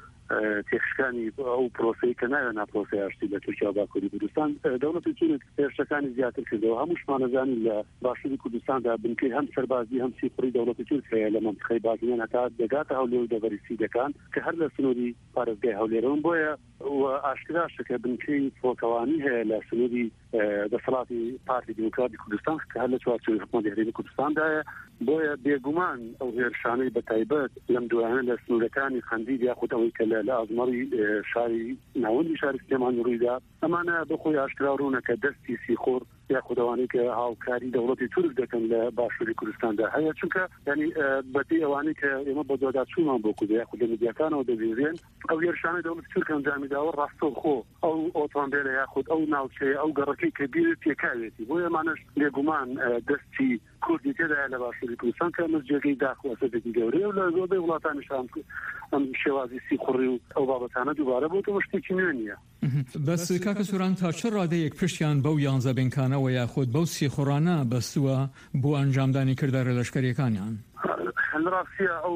تێخشکانی ئەو پرۆسەی کە ناوێت ناپرۆسی ئاشتی لە تورکیا باکووری کوردستان دەوڵەتی تورک هێرشەکانی زیاتر کردەوە هەمووشمانەزانی لە باشووری کوردستاندا بنکەی هەم سەربازی هەم سیپڕی دەوڵەتی تورک هەیە لە مەنتیقەی بازرگان هەتا دەگاتە هەولێر و دەڤەری سیدەکان کە هەر لە سنووری پارێزگای هەولێرەوە بۆیە و ئاشکراشە کە بنکەی فڕۆکەوانی هەیە لە سنووری دەسەڵاتی پارتی دیموکراتی کوردستان کە هەر لە چوارچێوەی حکومەتی هەرێمی کوردستاندایە بۆیە بێگومان ئەو هێرشانەی بەتایبەت لەم دوایانە لە سنوورەکانی خەندید یاخود ئەوەی کە لە ئازمەڕی شاری ناوەندی شاری سلێمان ڕوویدا ئەمانە بەخۆی ئاشکرا ڕوونە کە دەستی سیخۆر یاخود ئەوانەی کە هاوکاری دەوڵەتی تورک دەکەن لە باشووری کوردستاندا هەیە چونکە ینی بەپێی ئەوانەی کە ئێمە بە دۆداچوومان بۆ کوردە یاخود لە میدیاکانەوە دەبیێن ئەو هێرشانەی دەوڵەتی تورک ئەنجامیداوە ڕاستەوخۆ ئەو ئۆتۆمبیلە یاخود ئەو ناوچەیە ئەو گەڕەکەی کە بیر تێکاوێتی بۆ ئێمانەش لێگومان دەستی کوردی تێدایە لە باشووری کوردستان کە ئەمە جێگەی داخواسەتێکی گەورەیە و لە زۆربەی وڵاتانیشان ئەم شێوازی سیخوڕی و ئەو بابەتانە دووبارە بۆتەوە شتێکی نوێ نییە. بەس کاکە سووران تا چه ڕادەیەک پشتیان بەو یانزە بنکانەوە یاخود بەو سیخۆڕانە بەستووە بۆ ئەنجامدانی کردارە لەشکریەکانیان؟ هەڵڕاستیە ئەو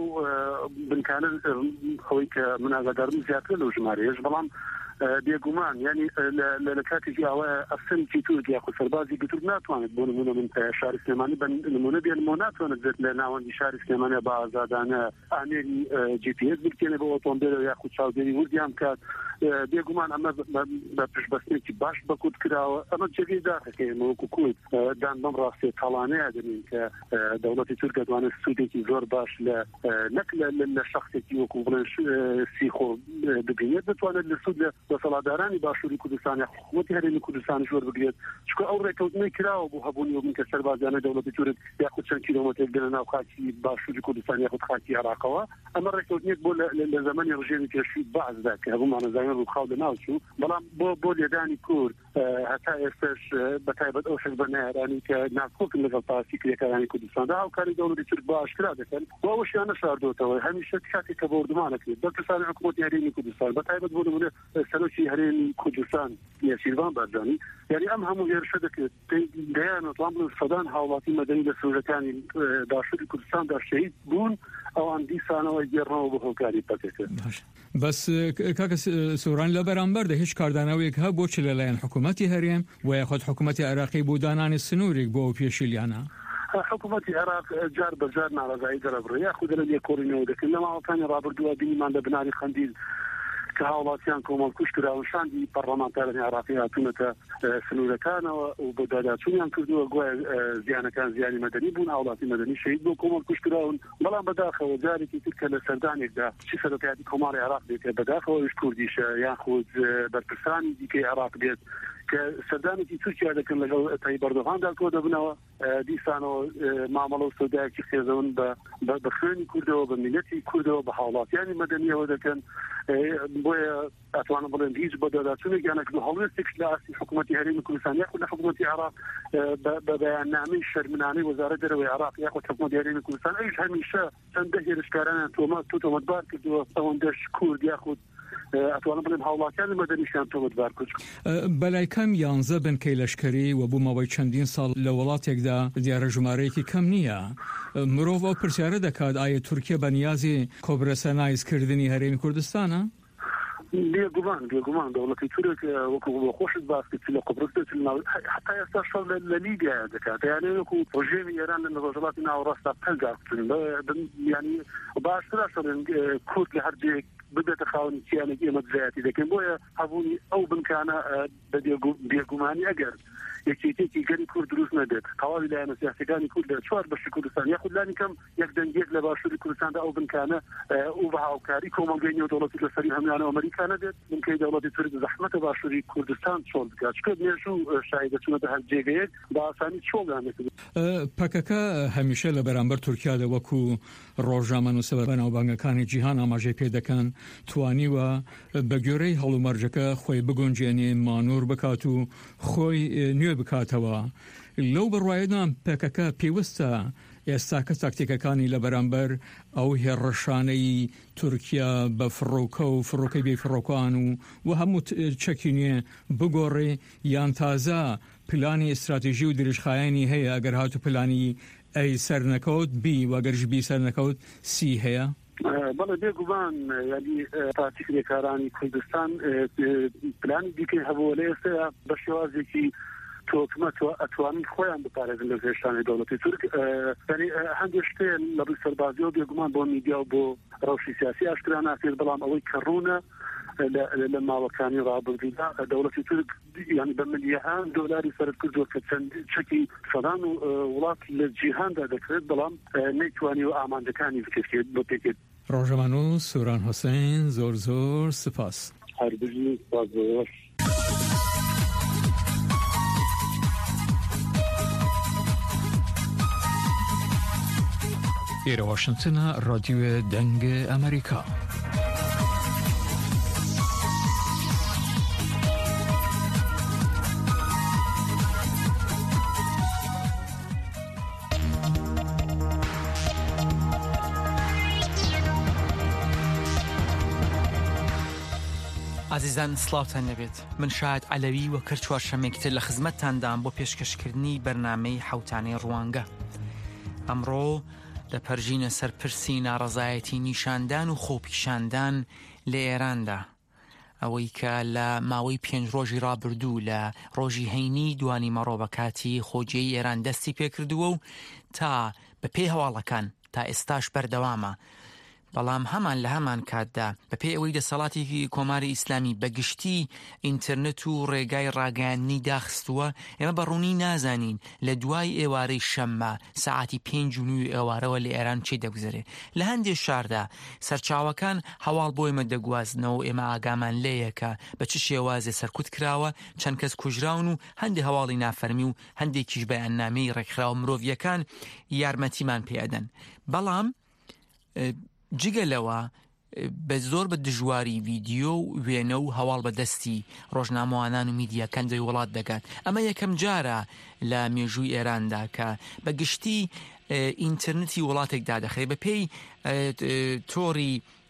بنکانە ئەوەی کە مناگادارم زیاتر لەو ژمارەیەش بەڵام بێگومان ینی لە کاتێکی ئەوە ئەفسەنکی تورک یاخود سەربازی تورک ناتوانێت بۆ نمونە من شاری سلێمانی بە نمونە بێن بۆ ناتوانێت بێت لە ناوەندی شاری سلێمانە بە ئازادانە ئامێری جی پی اس بکەنێ بە ئۆتۆمبیلە یاخود چاودێری وردیان بکات بێگومان ئەمە بە پشتبەستێکی باش بەکوت کراوە ئەمە جێگەی داخەکەی وەکو کورد دان بەم ڕاستێ تاڵانەیە دەبین کە دەوڵەتی تورک دەتوانێت سوودێکی زۆر باش لە نەک لە شەخصێکی وەکو بڵێن سیخۆ ببینێت دەتوانێت لە سوود لە دەسەڵاتدارانی باشووری کوردستان یا حکوومەتی هەرێمی کوردستانی ژۆر بگرێت چونکە ئەو ڕێکەوتنەی کراوە بۆ هەبوونی و من کە سەربازانە دەوڵەتی تورک یاخود چەند کیلۆمەتر بنە ناو خاکی باشووری کوردستان یاخود خاکی عێراقەوە ئەمە ڕێکەوتنێک بۆ لە زەمانی ڕژێمی پێشووی بەعزدا کە هەبوومانەزانین ڕووخاو لەناوچوو بەڵام بۆ بۆ لێدانی کورد هەتا ئێستش بەتایبەت ئەو شەش بە نایرانی کە ناکۆکن لەگەڵ پاسی کرێکەکانی کوردستاندا هاوکاری دەوڵەتی تورک بۆ ئاشکرا دەکەن بۆ ئەوەشیان نەشاردۆتەوە هەمیشە کاتێک کە بەوردمانەکرێت بەرپرسانی حکوومەتی هەرێمی کوردستان بەتایبەت بۆ نمونە سەرۆکی هەرێمی کوردستان نێچیروان بارزانی یعنی ئەم هەموو هێرشە دەکرێت دەیانەوەڵام بڵێن سەدان هاوڵاتی مەدەنی لە سنوورەکانی باشووری کوردستاندا شەهید بوون ئەوان دیسانەوە گێڕنەوە بۆ هۆکاری پەکەکە. بەس کاکە سووران لە بەرامبەر دە هیچ کاردانەوەیەک هە بۆچی لەلایەن حکوومەتی هەرێم و یاخود حکوومەتی عێراقی بۆ دانانی سنوورێک بۆ ئەو پێشیلیانە؟ حکوومەتی عێراق جار بەجار ناڕەزایی دەرەبڕێ یاخود لە لێکۆڕینەوە دەکەن لە ماوەکانی ڕابردووە بینیمان لە بناری خەندید کە هاوڵاتیان کۆمەڵکوش کراوەشاندی پەرلەمانتارانی عێراقی هاتوونەتە سنوورەکانەوە و بە داداچوونیان کردووە گوایە زیانەکان زیانی مەدەنی بوون هاوڵاتی مەدەنی شەهید بۆ کۆمەڵکوش کراون بەڵام بەداخەوە جارێکی تر کە لە سەردانێکدا چی سەرۆکایەتی کۆمەڵی عێراق بێت کە بەداخەوەش کوردیشە یاخود بەرپرسانی دیکەی عێراق بێت کە سەردانێکی تورکیا دەکەن لەگەڵ تای بەردەغاندا کۆ دەبنەوە دیسانەوە مامەڵە و سەودایەکی خێزەون بە خوێنی کوردەوە بە میلەتی کوردەوە بە هاوڵاتیانی مەدەنیەوە دەکەن بۆیە ئەتوانم بڵێن هیچ بە داداچوونێکیانە کردو هەڵوێستێک لە ئاستی حکوومەتی هەرێمی کوردستان یاخود لە حکوومەتی عێراق بە بەیاننامەی شەرمنانەی وەزارەت دەرەوەی عێراق یاخود حکوومەتی هەرێمی کوردستان ئەویش هەمیشە چەندە هێرشکارانیان تۆمەت تۆمەتبار کردووە ئەوەندەش کورد یاخود ئەتوانم بڵێن هاوڵاتیانی مەدەنیشیان تۆمەتبار کرد. بەلای کەم یانزە بنکەی لەشکری و بوو ماوەی چەندین ساڵ لە وڵاتێکدا دیارە ژمارەیەکی کەم نییە. مرۆڤ ئەو پرسیارە دەکات ئایا تورکیا بەنیازی کۆبرەسەنایزکردنی هەرێمی کوردستانە؟ بێگومان بێگومان دەوڵەتی تورک وەکو بۆ خۆشت باس کرد لە قوبرس حتا ئێستا شەڕ لە لیبیا دەکات یانێ وەکو ڕژێمی ئێران لە ڕۆژهەڵاتی ناوەڕاستا پەلگاکردن یعنی باشترا شەڕێن کورد لە هەردوویەک بدەتە خاوەنی کیانێکی ئێمە دزایەتی دەکەن بۆیە هەبوونی ئەو بنکانە بە بێگومانی ئەگەر یەکێتێکی گەری کورد دروست نەبێت تەواوی لایەنە سیاسەکانی کورد لە چوار بەشی کوردستان یاخود لانی کەم یەک دەنگێک لە باشووری کوردستاندا ئەو بنکانە و بە هاوکاری کۆمەڵگەی نێودەوڵەتی لەسەری هەمویانە ئەمریکا نەبێت بنکەی دەوڵەتی تورک زەحمەتە باشووری کوردستان چۆڵ بکات چکە مێژوو شایە دەچونەتە هەر جێگەیەک بە ئاسانی چۆڵیان دەکرێت. پەکەکە هەمیشە لە بەرامبەر تورکیادا وەکو ڕۆژنامە نووسەر بەناوبانگەکانی جیهان ئاماژەی پێ دەکەن توانیوە بە گوێرەی هەڵومەرجەکە خۆی بگونجێنێ مانور بکات و خۆی نوێ بکاتەوە. لەو بڕواایدان پێکەکە پێویستە ئێستا کە تاکتیکەکانی لە بەرامبەر ئەو هێڕەشانەی تورکیا بە فڕۆکە و فڕۆکەی بێ فڕۆکان و و هەموو چەکی نوێ بگۆڕێ یان تازە پلانی ئستراتیژی و دریژخایانی هەیە ئەگەر هاتو پلانی ئەی سەرنەکەوت بی وەگەرش بی سەرنەکەوت سی هەیە؟ بەڵێ بێگومان ینی پارتیکرێکارانی کوردستان پلانی دیکەی هەبووە لە ئێستا بە شێوازێکی تۆکمە ئەتوانین خۆیان بپارێزن لە هێشتانی دەوڵەتی تورک ینی هەندێک شتێ لە ڕووی سەربازیەوە بێگومان بۆ میدیا و بۆ ڕەوشی سیاسی ئاشکرا ناکرێت بەڵام ئەوەی کە ڕوونە لە ماوەکانی ڕابردوودا دەوڵەتی تورک ینی بە ملیەهان دۆلاری سەرەت کردووە کە چەند چەکی فەلان و وڵات لە جیهاندا دەکرێت بەڵام نەیتوانی و ئامادەکانی بکرێت بۆ پێکێت. ڕۆژەمان و سوران حوسێن زۆر زۆر سپاس. هەربژنی سپاس زۆر. ئێرە واشنگتنە ڕادیۆ دەنگە ئەمریکا. عزیزان سلااوتان لەبێت من شاید عەلەوی وە کرد چوارشەمێکتر لە خزمەتتاندام بۆ پێشکەشکردنی بەرنامەی حەوتانەی ڕوانگە. ئەمڕۆ دەپەرژینە سەرپرسی ناڕەزایەتی نیشاندان و خۆپیشاندان لە ئێراندا، ئەوەی کە لە ماوەی پێنج ڕۆژی ڕابردوو لە ڕۆژی هەینی دوانی مەڕۆ بە کاتی خۆجێی ئێران دەستی پێکردووە و تا بەپێی هەواڵەکان تا ئێستاش بەردەوامە. بەڵام هەمان لە هەمان کاتدا بەپێی ئەوەی دەسەڵاتی کۆماری ئیسلامی بەگشتی ئینترنێت و ڕێگای ڕاگەیاندنی داخستووە، ئێمە بەڕوونی نازانین لە دوای ئێوارەی شەممە سەعاتی پێنج و نوێ ئێوارەوە لە ئێران چی دەگوزارێ. لە هەندێک شاردا سەرچاوەکان هەواڵ بۆ ئێمە دەگوازنەوە، ئێمە ئاگامان لێیەکە بە چ شێوازێ سەرکوت کراوە، چەند کەس کوژراون و هەندێک هەواڵی نافەرمی و هەندێکیش بەیاننامەی ڕێکخراوە مرۆڤیەکان یارمەتیمان پێدەن. بەڵام جگەلەوە بە زۆر بە دژواری ڤیدیۆ و وێنە و هەواڵ بەدەستی ڕۆژنامەوانان و میدیاکەندەی وڵات دەکات. ئەمە یەکەم جارە لە مێژووی ئێراندا کە بە گشتی ئینترنێتی وڵاتێکدا دەخرێت بە پێی تۆڕی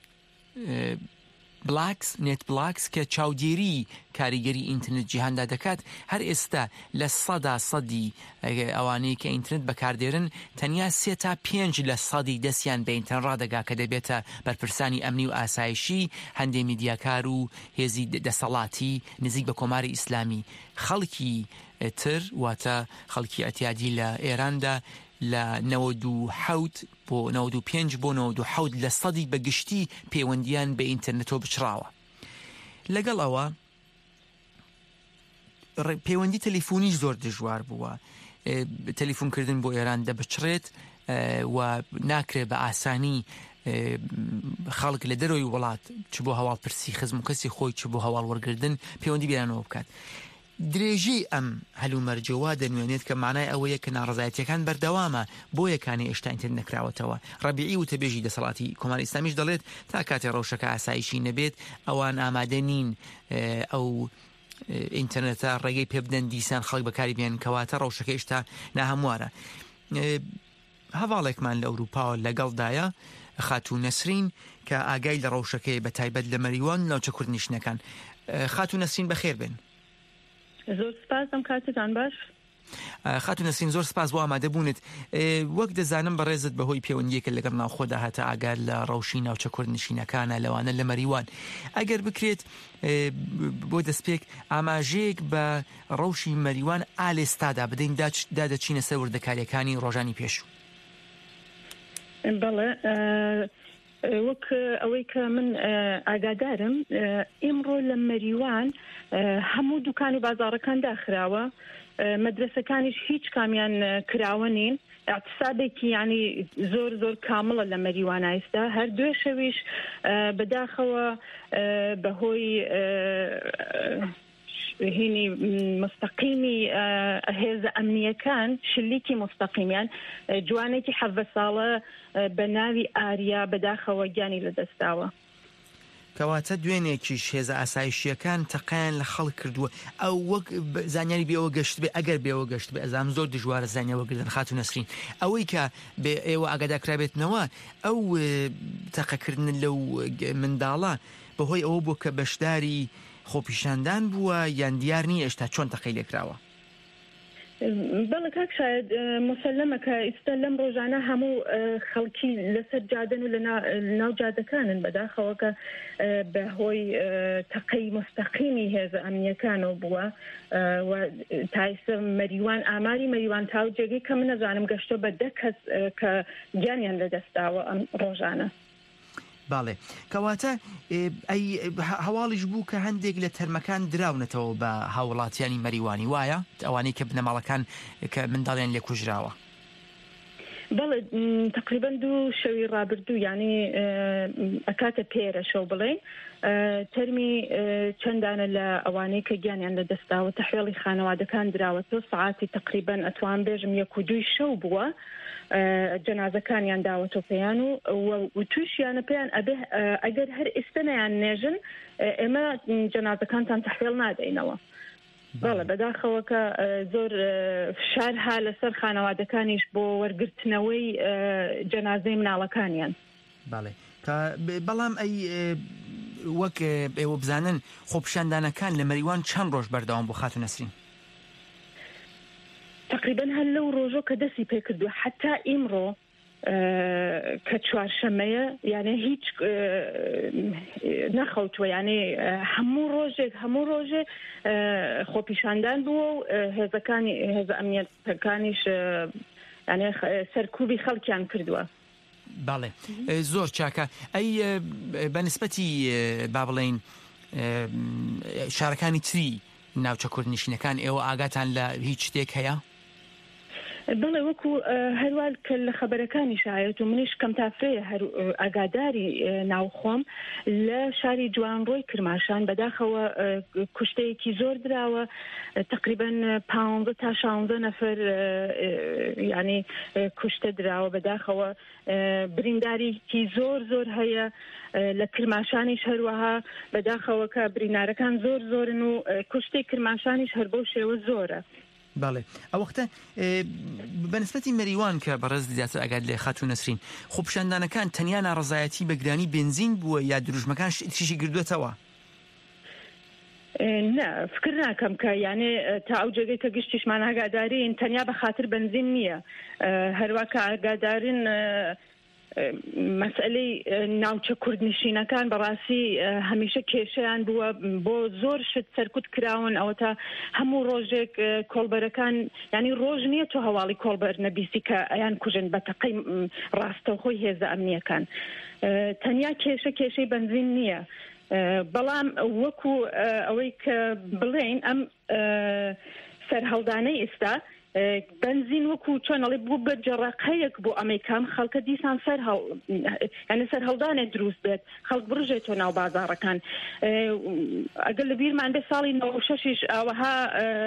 بلاکس نێت بلاکس کە چاودێری کاریگەری ئینترنێت جیهاندا دەکات. هەر ئێستا لە سەدا سەدی ئەوانەی کە ئینترنێت بەکاردێرن تەنیا سێ تا پێنج لە سەدی دەستیان بە ئینترنێت ڕادەگا کە دەبێتە بەرپرسانی ئەمنی و ئاسایشی هەندێک میدیاکار و هێزی دەسەڵاتی نزیک بە کۆماری ئیسلامی. خەڵکی تر واتە خەڵکی ئەتیادی لە ئێراندا لە نەوەد و حەوت بۆ نەوەد و پێنج بۆ نەوەد و حەوت لە سەدی بەگشتی پەیوەندیان بە ئینترنێتەوە بچراوە. لەگەڵ ئەوە پەیوەندی تەلیفۆنیش زۆر دژوار بووە. تەلیفۆنکردن بۆ ئێران دەبچڕێت و ناکرێت بە ئاسانی خەڵک لە دەرەوەی وڵات چ بۆ هەواڵپرسی خزم و کەسی خۆی چ بۆ هەواڵ وەرگردن پەیوەندی بیانەوە بکات. درێژی ئەم هەلومەرجەوە دەنوێنێت کە مانای ئەوەیە کە ناڕزایەتیەکان بەردەوامە بۆ یەکانی ئێشتا ئینترنێت نەکراوەتەوە. ڕەبیعی وتەبێژی دەسەڵاتی کۆماری ئیسلامیش دەڵێت تا کاتێ ڕەوشەکە ئاسایشی نەبێت ئەوان ئامادە نین ئەو ئینترنێتە ڕێگەی پێ بدەن دیسان خەڵک بەکاری بێن کەواتە ڕەوشەکە ئێشتا ناهەموارە. هەواڵێکمان لە ئەوروپاوە لەگەڵدایە خاتوو نەسرین کە ئاگای لە ڕەوشەکەی بە تایبەت لە مەریوان ناوچە کوردنیشنەکان. خاتوو نەسرین بەخێر بن. زۆر سپاس ئەم کاتتان باش. خاتوو نەسرین زۆر سپاس بۆ ئامادە بوونت. وەک دەزانم بەڕێزت بەهۆی پەیوەندیەکە لەگەڵ ناوخۆدا هاتە ئاگار لە ڕەوشی ناوچە کوردنشینەکانە لەوانە لە مەریوان. ئەگەر بکرێت بۆ دەستپێک ئاماژەیەک بە ڕەوشی مەریوان ئالێستادا بدەین دادەچینە سەر وردەکاریەکانی ڕۆژانی پێشوو. بەڵێ وەک ئەوەی کە من ئاگادارم ئێمڕۆ لە مەریوان هەموو دوکان و بازاڕەکان داخراوە، مەدرسەکانیش هیچ کامیان کراوە نین، اقتصادێکی ینی زۆر زۆر کامڵە لە مەریوان ئایستا. هەر دوێ شەویش بەداخەوە بەهۆی هینی مستەقیمی هێزە ئەمنیەکان شلیکی مستەقیمیان جوانێکی حەڤە ساڵە بە ناوی ئاریا بەداخەوە گیانی لەدەستاوە. کەواتە دوێنێکیش هێزە ئاسایشیەکان تەقیان لە خەڵک کردووە. ئەو وەک زانیاری بێەوە گەشت بێ ئەگەر بێەوە گەشت بێ ئەزام زۆر دژوارە زانیەوەگردن. خاتوو نەسرین ئەوەی کە بێ ئێوە ئاگاداکرابێتنەوە ئەو تەقەکردن لەو منداڵە بەهۆی ئەوە بوو کە بەشداری خۆپیشاندان بووە یان دیار نیە ئێشتا چۆن تەقەی لێکراوە؟ بەڵێ کاک شاید مسلمە کە ئێستا لەم ڕۆژانە هەموو خەڵکی لەسەر جادن و لە ناو جادەکانن بەداخەوە کە بەهۆی تەقەی مستەقیمی هێزە ئەمنیەکانەوە بووە و تایسە مەریوان ئاماری مەریوان تاو جێگەی کە من نەزانم گەشتە بە دە کەس کە گیانیان لەدەستاوە ئەم ڕۆژانە. باڵێ کەواتە ئەی هەواڵیش بوو کە هەندێک لە تەرمەکان دراونەتەوە بە هاوڵاتیانی مەریوانی وایە ئەوانەی کە بنەماڵەکان کە منداڵیان لێ کوژراوە. بەڵێ تقریبا دوو شەوی ڕابردوو یعنی ئەکاتە پێرە شەو بڵێن تەرمی چەندانە لە ئەوانەی کە گیانیان لەدەستاوە تەحوێڵی خانەوادەکان دراوە تۆ سعاتی تقریبا ئەتوان بێژم یەک و دوی شەو بووە جەنازەکانیان داوەتۆ پێیان و تووشیانە پێیان ئەبێ ئەگەر هەر ئێستەنەیان نێژن ئێمە جەنازەکانتان تەحوێڵ نادەینەوە. بەڵێ بەداخەوە کە زۆر فشارها لەسەر خانەوادەکانیش بۆ وەرگرتنەوەی جەنازەی مناڵەکانیان. باڵێ بەڵام ئەی وەک ئێوە بزانن خۆپیشاندانەکان لە مەریوان چەند ڕۆژ بەردەوام بۆ خاتون نەسرین؟ تقریبا هەر لەو ڕۆژۆ کە دەستی پێ کردووە حتا ئیمڕۆ کە چوارشەمەیە یانە هیچ نەخەوتووە یانێ هەموو ڕۆژێک هەموو ڕۆژێ خۆپیشاندان بووە و هێزەکانی هێزە ئەمنیەتەکانیش یانێ سەرکوبی خەڵکیان کردووە. باڵێ زۆر چاکە. ئەی بەنسبەتی با بڵێین شارەکانی تری ناوچە کوردنشینەکان ئێوە ئاگاتان لە هیچ شتێک هەیە؟ بڵێ وەکو هەروال کە لە خەبەرەکانی شایەت و منیش کەم تافرەیە هەر ئاگاداری ناوخۆم لە شاری جوانڕۆی کرماشان بەداخەوە کوشتەیەکی زۆر دراوە تقریبا پانزە تا شانزە نەفەر یعنی کوشتە دراوە بەداخەوە برینداریکی زۆر زۆر هەیە لە کرماشانیش هەروەها بەداخەوە کە برینارەکان زۆر زۆرن و کوشتەی کرماشانیش هەر بەو شێوە زۆرە. باڵێ ئەو وەختە بەنسبەتی مەریوان کە بەڕێز دیاتر ئەگات لێ خاتون نەسرین خۆپیشاندانەکان تەنیا ناڕەزایەتی بەگرانی بنزین بووە یا دروژمەکان تیشی گردوێتەوە؟ نه فکر ناکەم کە یانێ تا ئەو جێگەی کە گشتیشمان ئاگادارین تەنیا بە خاتر بنزین نییە هەروە کە ئاگادارین مەسئلەی ناوچە کوردنشینەکان بەڕاستی هەمیشە کێشەیان بووە بۆ زۆر شت سەرکوت کراون ئەوە تا هەموو ڕۆژێک کۆڵبەرەکان ینی ڕۆژ نییە تۆ هەواڵی کۆڵبەر نەبیسی کە ئەیان کوژن بە تەقەی ڕاستەوخۆی هێزە ئەمنیەکان تەنیا کێشە کێشەی بنزین نییە بەڵام وەکو ئەوەی کە بڵێن ئەم سەرهەڵدانەی ئێستا بنزین وەکو چۆنەڵێ بوو بە جەڕقەیەک بۆ ئەمریکان خەڵکە دیسان سەر یعنی سەر هەڵدانێک دروست بێت خەڵک بڕژێتەوە ناو بازاڕەکان ئەگەر لە بیرمان بێ ساڵی نەوە شەشیش ئەوەها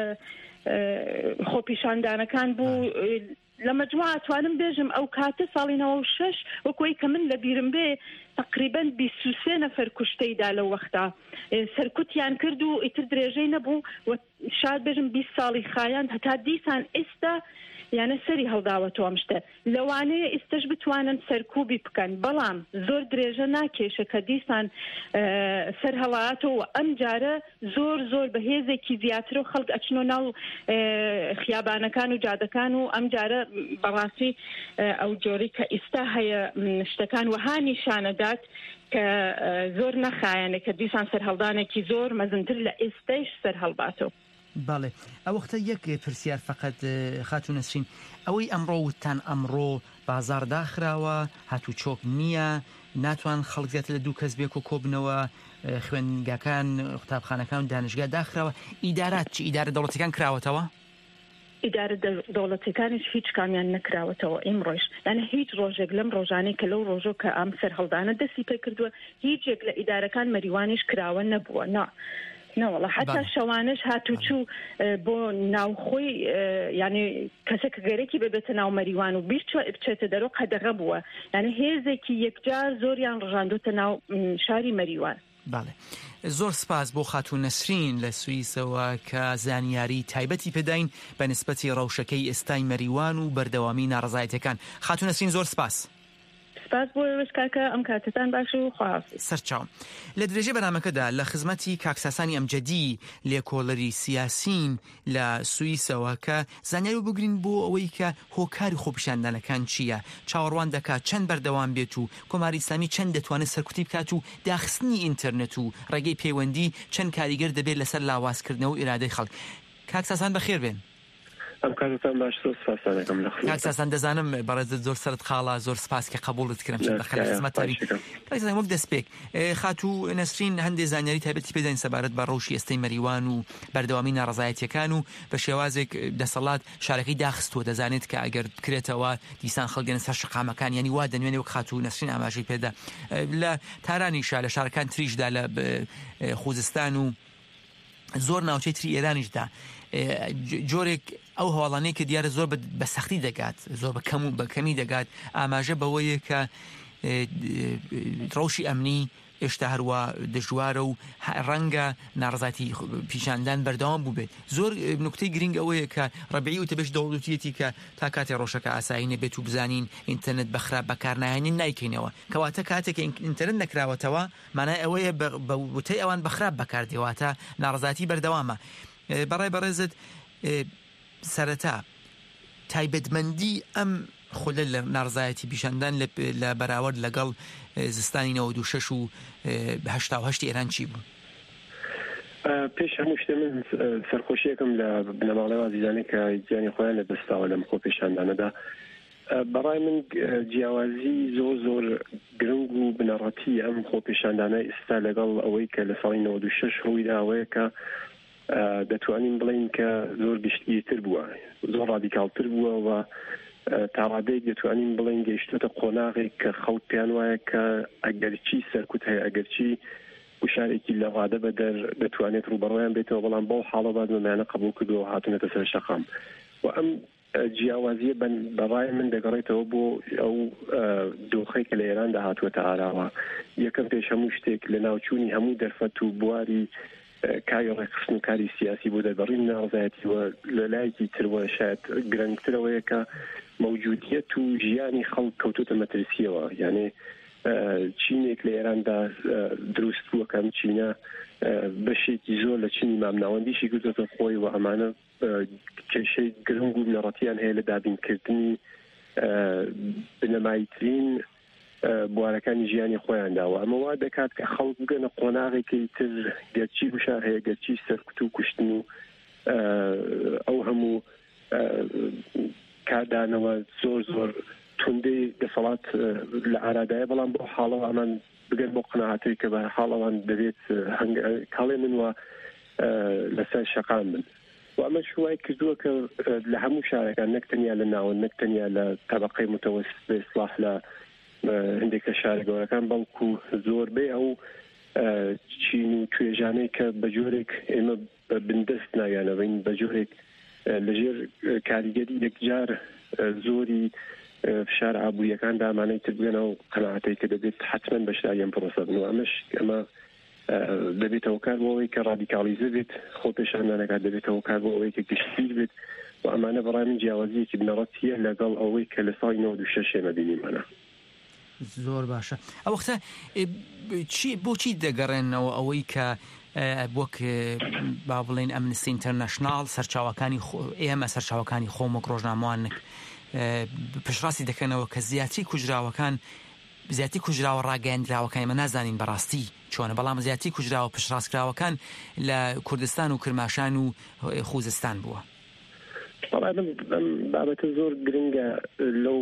خۆپیشاندانەکان بوو لە مەجموعە توانم بێژم ئەو کاتە ساڵی نەوە شەش وەکوی کە من لە بیرم بێ تقریبا بیست و سێ نەفەر کوشتەیدا لەو وەختا سەرکوتیان کرد و ئیتر درێژەی نەبوو و شاید بێژم بیست ساڵی خایان هەتا دیسان ئێستا یانە سەری هەڵداوەتەوە ئەم شتە لەوانەیە ئێستش بتوانن سەرکوبی بکەن بەڵام زۆر درێژە ناکێشە کە دیسان سەر هەڵاتەوە ئەم جارە زۆر زۆر بەهێزێکی زیاتر و خەڵک ئەچنۆ ناو خیابانەکان و جادەکان و ئەم جارە بەڕاستی ئەو جۆری کە ئێستا هەیە شتەکان وەها نیشانەدات کە زۆر نەخایەنێ کە دیسان سەر هەڵدانێکی زۆر مەزنتر لە ئێستەیش سەر هەڵباتەوە. باڵێ ئەو وەختە یەک پرسیار فقط خاتون نەسرین ئەوەی ئەمڕۆ وتان ئەمڕۆ بازار داخراوە هاتوو چۆک نییە ناتوان خەڵک زیاتر لە دوو کەس بێک و کۆبنەوە خوێنگاکان قوتابخانەکان و دانشگا داخراوە ئیدارات چی ئیدارە دەوڵەتەکان کراوەتەوە؟ ئیدارە دەوڵەتەکانیش هیچ کامیان نەکراوەتەوە ئیمڕۆژ یعنی هیچ ڕۆژێک لەم ڕۆژانەی کە لەو ڕۆژۆ کە ئەم سەر هەڵدانە دەستی پێ کردووە هیچێک لە ئیدارەکان مەریوانیش کراوە نەبووە نا نەوەڵە حتا شەوانش هاتوچوو بۆ ناوخۆی یعنی کەسێک گەرەی ببێتە ناو مەریوان و بیر بچێتە دەرۆ قەدەغە بووە یعنی هێزێکی یەکجار زۆریان ڕژاندوتە ناو شاری مەریوان. باڵێ زۆر سپاس بۆ خاتون نەسرین لە سوئیسەوە کە زانیاری تایبەتی پێداین بە نسبەتی ڕەوشەکەی ئێستای مەریوان و بەردەوامی ناڕەزایەتەکان. خاتون نەسرین زۆر سپاس. سپاس بۆ وەشکاکە ئەم کاتتان باش و خواحافظ. سەرچاو لە درێژەی بەرنامەکەدا لە خزمەتی کاکساسانی ئەمجەدی لێکۆڵەری سیاسین لە سوئیسەوە کە زانیاری بگرین بۆ ئەوەی کە هۆکاری خۆپیشاندانەکان چییە، چاوەڕوان دەکات چەند بەردەوام بێت و کۆماری ئیسلامی چەند دەتوانێت سەرکوتی بکات و داخستنی ئینتەرنێت و ڕێگەی پەیوەندی چەند کاریگەر دەبێت لەسەر لاوازکردنەوە و ئیرادەی خەڵک. کاکساسان بەخێر بێن. ئەم کاتتان باش سپاسانەکەم لە کاکساسان دەزانم بەڕێزت زۆر سەرت خاڵە زۆر سپاس کە قبوڵت کردم چەند دەخەلە خزمەتاری کاکساسان وەک دەستپێک خاتوو نەسرین هەندێک زانیاری تایبەتی پێدەین سەبارەت بە ڕەوشی ئێستەی مەریوان و بەردەوامی ناڕەزایەتیەکان و بە شێوازێک دەسەڵات شارەکەی داخستووە دەزانێت کە ئەگەر بکرێتەوە دیسان خەڵگەنە سەر شقامەکان ینی وا دەنوێنێ وەک خاتوو نەسرین ئاماژەی پێدا لە تارانیشا لە شارەکان تریشدا لە خوزستان و زۆر ناوچەی تری ئێرانیشدا جۆرێک ئەو هەواڵانەی کە دیارە زۆر بە سەختی دەگات زۆر بە کەم و بە کەمی دەگات ئاماژە بەوەیە کە ڕەوشی ئەمنی ئێشتا هەروە دژوارە و ڕەنگە ناڕزاتی پیشاندان بەردەوام بوو بێت. زۆر نکتەی گرنگ ئەوەیە کە ڕەبیعی وتەبەش دەوڵەتیەتی کە تا کاتێ ڕۆژەکە ئاسایی نەبێت و بزانین ئینتەرنێت بەخراپ بەکارنایێنین نایکەینەوە کەواتە کاتێک ئینتەرنێت نەکراوەتەوە مانای ئەوەیە بە وتەی ئەوان بەخراپ بەکاردێواتە ناڕزاتی بەردەوامە. بەڕای بەڕێزت سەرەتا تایبەتمەندی ئەم خولە لە ناڕزایەتی پیشاندان لە بەراورد لەگەڵ زستانی نەوەد و شەش و هەشتا و هەشتی ئێران چی بوو؟ پێش هەموو شتێ من سەرخۆشیەکەم لە بنەماڵەی وازیزانەی کە گیانی خۆیان لە دەستاوە لەم خۆپیشاندانەدا. بەڕای من جیاوازی زۆر زۆر گرنگ و بنەڕەتی ئەم خۆپیشاندانە ئێستا لەگەڵ ئەوەی کە لە ساڵی نەوەد و شەش ڕوویدا ئەوەیە کە دەتوانین بڵین کە زۆر گشتگیرتر بووە زۆر ڕادیکاڵتر بووە و تا ڕادەیەک دەتوانین بڵین گەیشتۆتە قۆناغێک کە خەڵک پێیان وایە کە ئەگەرچی سەرکوت هەیە ئەگەرچی وشارێکی لە ڕادە بەدەر دەتوانێت ڕوبەڕۆیان بێتەوە بەڵام بەو حاڵە بعد مەمانە قبول کردووە هاتونەتە سەر شەقام و ئەم جیاوازیە بەڕای من دەگەڕێتەوە بۆ ئەو دۆخەی کە لە ئێراندا هاتووەتە ئاراوە. یەکەم پێش هەموو شتێک لە ناوچوونی هەموو دەرفەت و بواری کاری ڕێکخستن و کاری سیاسی بۆ دەبڕین ناڕزایەتیوە لە لایەکی ترەوە شاید گرنگترەوەیە کە موجودیت و ژیانی خەڵک کەوتوتە مەترسیەوە. یعنی چینێک لە ئێراندا دروست بووە کەم چینە بەشێکی زۆر لە چینی مامناوەندیشی کردوتە خۆی و ئەمانە کێشەی گرنگ و بنەڕەتیان هەیە لە دابینکردنی بنەماییترین بوارەکانی ژیانی خۆیانداوە. ئەمە وا دەکات کە خەڵک بگەنە قۆناغێکی تر گەرچی وشار هەیە گەرچی سەرکوت و کوشتن و ئەو هەموو کاردانەوە زۆر زۆر توندەی دەسەڵات لە ئارادایە بەڵام بۆ حاڵەوە ئەمان بگەن بۆ قەناعەتی کە بە حاڵەوان دەبێت کاڵێ من وە لەسەر شەقام بن و ئەمە شوای کردووە کە لە هەموو شارەکان نەک تەنیا لە ناوە نەک تەنیا لە تەبەقەی متەوەسط بە ئیسلاح لە هەندێک لە شارە گەورەکان بەڵکو زۆربەی ئەو چین و توێژانەی کە بە جۆرێک ئێمە بندەست ناویانەوەین بە جۆرێک لەژێر کاریگەری یەکجار زۆری فشار ئابووریەکان دامانەی تر بگەنە و قەناعەتەی کە دەبێت حتمەن بەشداریان پرۆسە بن و ئەمەش ئەمە دەبێتەوە کار بۆ ئەوەی کە ڕادیکاڵیزە بێت خۆپیشاندانەکان دەبێتەوە کار بۆ ئەوەی کە گشتگیر بێت و ئەمانە بەڕای من جیاوازیەکی بنەڕەتیە لەگەڵ ئەوەی کە لە ساڵی نەوەد و شەش ئێمە بینیمانە. زۆر باشە. ئەو وەختە بۆچی دەگەڕێنەوە ئەوەی کە وەک با بڵێن ئەمنستی ئینتەرنەشناڵ سەرچاوەکانی ئێمە سەرچاوەکانی خۆم وەک ڕۆژنامەوان پشڕاستی دەکەنەوە کە زیاتری کوژراوەکان زیاتی کوژراوە ڕاگەیاندراوەکان ئێمە نازانین بەڕاستی چۆنە بەڵام زیاتی کوژراوە پشڕاستکراوەکان لە کوردستان و کرماشان و خوزستان بووە. بابەتە زۆر گرنگە لەو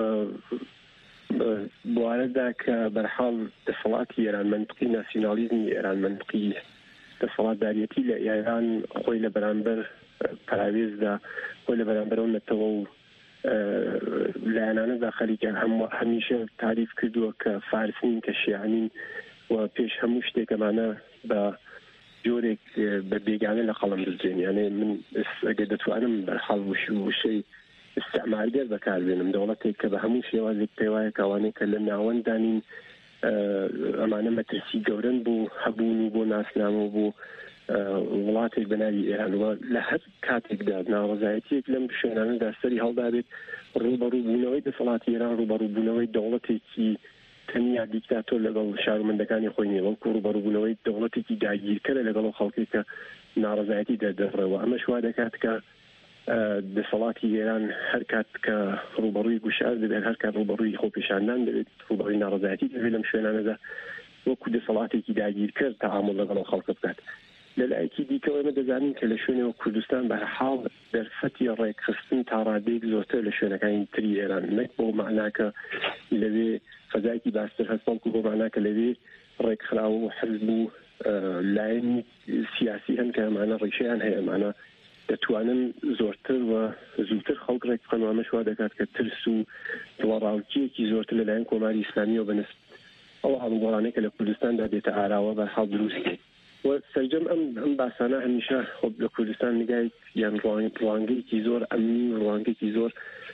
بوارەدا کە بەرحاڵ دەسەڵاتی ئێران منطقی ناسیۆنالیزمی ئێران منطقی دەسەڵاتدارەتی لە ئێران خۆی لە بەرامبەر پراوێزدا خۆی لە بەرامبەرەوە نەتەوە و لایەنانەدا خەریکە هەمیشە تعریف کردووە کە فارسین کە شیعانین و پێش هەموو شتێکەمانە بە جۆرێک بە بێگانە لە قەڵم دەدرێن. یانێ من ئەگەر دەتوانم بەرحاڵ وشەی استعمارگەر بەکاربێنم دەوڵەتێک کە بە هەموو شێوازێک پێی وایە کەوانەیە کە لە ناوەندانین ئەمانە مەترسی گەورن بوو هەبوون و بۆ ناسنامە بوو وڵاتێک بەناوی ئێرانەوە لە هەر کاتێکدا ناڕزایەتیەک لەم شوێنانەدا سەری هەڵدابێت ڕوبەڕوو بوونەوەی دەسەڵاتی ئێران ڕوبەڕوو بوونەوەی دەوڵەتێکی تەنیا دیکتاتۆر لەگەڵ شارمەندەکانی خۆی نیە وەڵکو ڕوبەڕوو بوونەوەی دەوڵەتێکی داگیرکەرە لەگەڵ خەڵکێکە ناڕزایەتی دەردەڕێەوە ئەمە شوا دەکات کە دەسەڵاتی ئێران هەر کات کە ڕوبەڕووی گوشار دەبێت هەر کات ڕوبەڕووی خۆپیشاندان دەبێت ڕوبەڕووی ناڕزایەتی دەبێت لەم شوێنانەدا وەکو دەسەڵاتێکی داگیرکەر تەعامل لەگەڵ خەڵکە بکات لەلایەکی دیکەوە ئێمە دەزانین کە لە شوێنەوە کوردستان بە حاڵ دەرفەتی ڕێکخستن تا ڕادێک زۆرتر لە شوێنەکانی تری ئێران نەک بۆ معناکە لەوێ فەزایکی باستر هەست بەڵکو بۆ معناکە لەوێ ڕێکخراوە و حزب و لایەنی سیاسی هەن کە ئەمانە ڕیشەیان هەیە ئەمانە دەتوانن زۆرتر و زووتر خەڵک ڕێک بکەن و ئەمە شوا دەکات کە ترس و دڵڕاوکیەکی زۆرتر لەلایەن کۆماری ئیسلامیەوە بەنسبت ئەو هەڵوگۆڕانەیە کە لە کوردستاندا دێتە ئاراوە بە حاڵ دروستکەیت و سەرجەم ئەم ئەم باسانە هەمیشە خۆ لە کوردستان نگای یان ڕوانگەیەکی زۆر ئەمنی ڕوانگەیەکی زۆر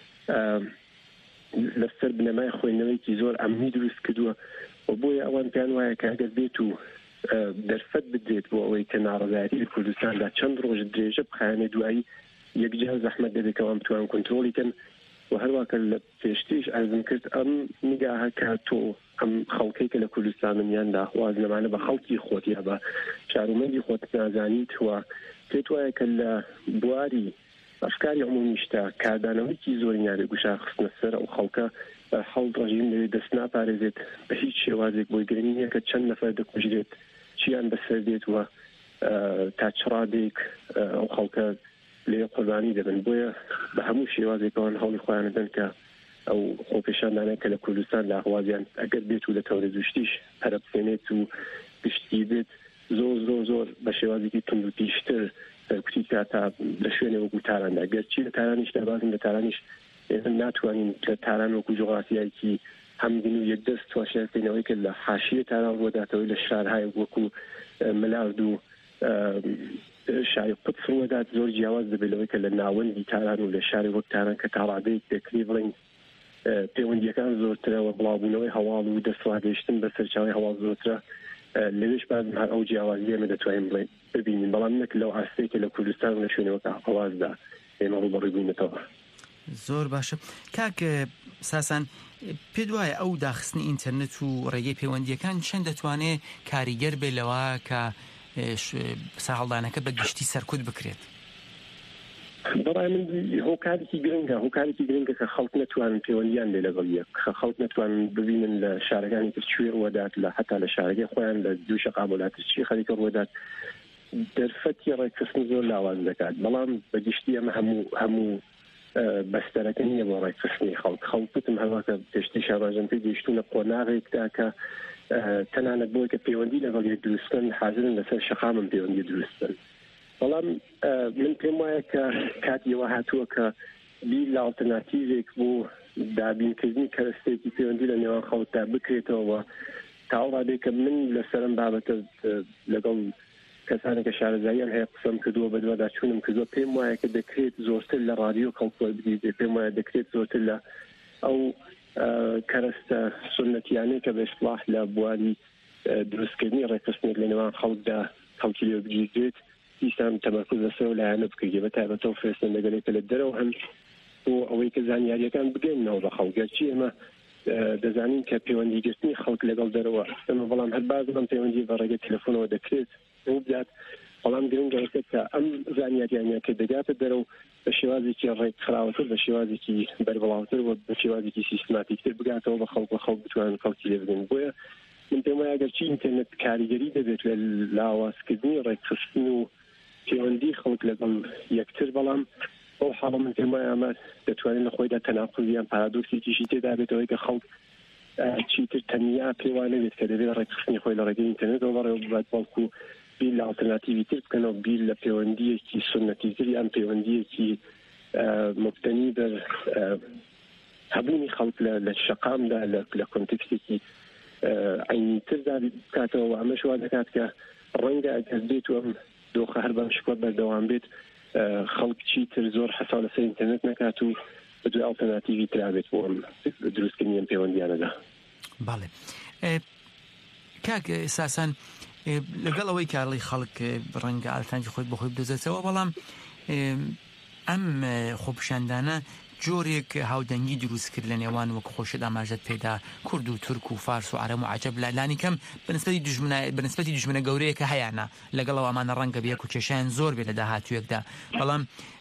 لەسەر بنەمای خوێندنەوەیکی زۆر ئەمنی دروست کردووە و بۆیە ئەوان پێیان وایە کە ئەگەر بێت و دەرفەت بدرێت بۆ ئەوەی کە ناڕزایەتی لە کوردستاندا چەند ڕۆژ درێژە بخایەنێ دوایی یەکجار زەحمەت دەبێت کەوان بتوان کۆنترۆڵی کەن و هەروەکە لە پێشتیش ئەرزم کرد ئەم نیگاهە کە تۆ ئەم خەڵکەی کە لە کوردستانن یان داخواز لەمانە بە خەڵکی خۆت یا بە شارومەندی خۆت نازانیت وە پێت وایە کە لە بواری ئەفکاری عمومیشتا کاردانەوەیکی زۆری نابێت گوشار خستنە سەر ئەو خەڵکە هەڵ ڕژیم لەوێ دەست ناپارێزێت بە هیچ شێوازێک بۆی گرنگ نییە کە چەند نەفەر دەکوژرێت چیان بەسەر دێت وە تا چڕادێک ئەو خەڵکە لێ قوربانی دەبن بۆیە بە هەموو شێوازێکەوەن هەڵی خۆیان دەن کە ئەو خۆپێشاندانە کە لە کوردستان داخوازیان ئەگەر بێت و لە تەورە دوشتیش هەرەبسێنێت و گشتی بێت زۆر زۆر زۆر بە شێوازێکی تند و تیشتر سەرکوتی کاتا لە شوێنێ وەکو تاراندا گەرچی لە تارانیش دەبازم لە تارانیش ناتوانین لە تاران وەکو جوغرافیایکی هەمگن و یەکدەست تواشیانکەینەوەی کە لە حاشیە تاران ڕۆداتەوەی لە شارهای وەکو ملارد و شاری قوت فرۆدات زۆر جیاواز دەبێت لەوەی کە لە ناوەندی تاران و لە شاری وەک تاران کە تاڕادەیەک دەکری بڵین پەیوەندیەکان زۆرترەوە بڵاوبوونەوەی هەواڵ و دەسڵاگەیشتن بە سەرچاوی هەواڵ زۆرترە لەوێش باز هەر ئەو جیاوازی ئێمە دەتوانین بڵێن ببینین بەڵام نەک لەو ئاستەیە کە لە کوردستان و لە شوێنەوەکە ئەوازدا ئێمە ڕوبەڕووی بووینەتەوە. زۆر باشە کاک ساسان پێت وایە ئەو داخستنی ئینتەرنێت و ڕێگەی پەیوەندیەکان چەند دەتوانێت کاریگەر بێ لەوە کە ساهەڵدانەکە بە گشتی سەرکوت بکرێت؟ بەڕای من هۆکارێکی گرنگە هۆکارێکی گرنگە کە خەڵک نەتوانن پەیوەندیان لێ لەگەڵ یەک خەڵک نەتوانن ببینن لە شارەکانی تر کوێ ڕوەدات لە حتا لە شارەکەی خۆیان لە دوو شەقابۆلاتر چی خەریکە ڕوەدات دەرفەتی ڕێکخستن زۆر لاواز دەکات بەڵام بە گشتی ئەمە هەموو هەموو بەستەرەکە نییە بۆ ڕێکخستنی خەڵک خەڵکتم هەواکە پێشتی شاباژم پێی گەیشتونە قۆناغێکدا کە تەنانەت بۆی کە پەیوەندی لەگەڵ یەک دروستکەن حاضرن لەسەر شەقامم پەیوەندی دروستن بەڵام من پێم وایە کە کاتیەوە هاتووە کە بیر لە ئالتەرناتیڤێک بۆ دابینکردنی کەرەستێکی پەیوەندی لە نێوان خەڵکدا بکرێتەوە تاوەڕادێک کە من لەسەرم بابەتە لەگەڵ کەسانێکە شارەزاییان هەیە قسەم کردووە بە دووەدا چوونم کردووە پێم وایە کە دەکرێت زۆرتر لە ڕادیۆ خەڵکۆی بدیت پێم وایە دەکرێت زۆرتر لە ئەو کەرەستە سنەتیانەی کە بە ئیصلاح لە بواری دروستکردنی ڕێکخستنێک لە نێوان خەڵکدا خەڵکی لێ بگیرێت دیسان تەمەرکوز لەسەر لایەنە بکرێت بە تایبەتەوە فرێستەندەگەلێکە لە دەرەوە هەن بۆ ئەوەی کە زانیاریەکان بگەینەوە بە خەڵگەرچی ئێمە دەزانین کە پەیوەندیگرتنی خەڵک لەگەڵ دەرەوە ئەمە بەڵام هەر باز بەم پەیوەندی بە ڕێگەی تەلەفۆنەوە دەکرێت بۆ بدات بەڵام گرنگەکە کە ئەم زانیاریانە کە دەگاتە دەرەوە بە شێوازێکی ڕێکخراوەتر بە شێوازێکی بەربڵاوتر و بە شێوازێکی سیستماتیکتر بگاتەوە بە خەڵک بە خەڵک بتوانن خەڵکی لێ بدەن بۆیە من پێم وایە ئەگەرچی ئینتەرنێت کاریگەری دەبێت لە لاوازکردنی ڕێکخستن و پەیوەندی خەڵک لەگەڵ یەکتر بەڵام ئەو حاڵە من پێم وایە ئەمە دەتوانێت لە خۆیدا تەناقوزیان پارادۆکسێکیشی تێدا بێتەوەی کە خەڵک چیتر تەنیا پێوانە بێت کە دەبێت ڕێکخستنی خۆی لە ڕێگەی ئینتەرنێتەوە بەڕێوە ببات بەڵکو بیر لە ئالتەرناتیڤی تر بکەنەوە بیر لە پەیوەندیەکی سنەتیتر یان پەیوەندیەکی مبتەنی بەر هەبوونی خەڵک لە شەقامدا لە کۆنتێکستێکی عینیتردا بکاتەوە ئەمە شوا دەکات کە ڕەنگە ئەگەر بێت و ئەم دۆخە هەر بەم شکوە بەردەوام بێت خەڵک چیتر زۆر حەسا لەسەر ئینتەرنێت نەکات و بەدوای ئالتەرناتیڤی ترابێت بۆ ئەم دروستکردنی ئەم پەیوەندیانەدا. بەڵێ کاک ساسان لەگەڵ ئەوەی کارڵی خەڵک ڕەنگە ئالتانجی خۆی بەخۆی بدۆزێتەوە بەڵام ئەم خۆپیشاندانە جۆرێک هاودەنگی دروست کرد لە نێوان وەک خۆشت ئاماژەت پێدا کورد و تورک و فارس و عەرەب و عەجەب لانی کەم بەنسبەتی دوژمنە گەورەیە کە هەیەە لەگەڵ ئەوانە ڕەنگە بێک و کێشیان زۆر بێ لە داهاتوویەکدا بەڵام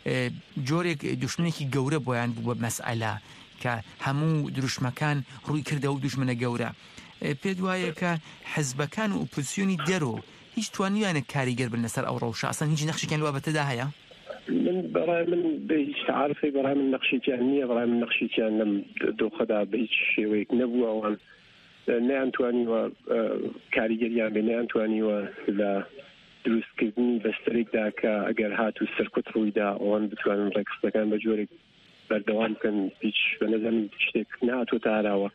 جۆرێک دوژمنێکی گەورە بۆیان بوو بە مەسئەلە کە هەموو دروشمەکان ڕووی کردە و دوژمنە گەورە پێت وایە کە حزبەکان و ئۆپۆزیسیۆنی دەرۆ هیچ توانیوانە کاریگەر بن لەسەر ئەو ڕەوشە ئەسڵەن هیچ نەخشێکیان لە بابەتەدا هەیە من برای من به هیچ تعارفی برای من نقشێکیان نییە برای من نقشێکیان لەم دۆخەدا بە هیچ شێوەیەک نەبووە ئەوان نەیانتوانیوە کاریگەریان بێ نەیانتوانیوە لە دروستکردنی بەستەرێکدا کە ئەگەر هاتوو سەرکوت ڕوویدا ئەوان بتوانن ڕێکخستەکان بە جۆرێک بەردەوام بکەن هیچ بەنەزەم شتێک نهاتوۆتە ئاراوە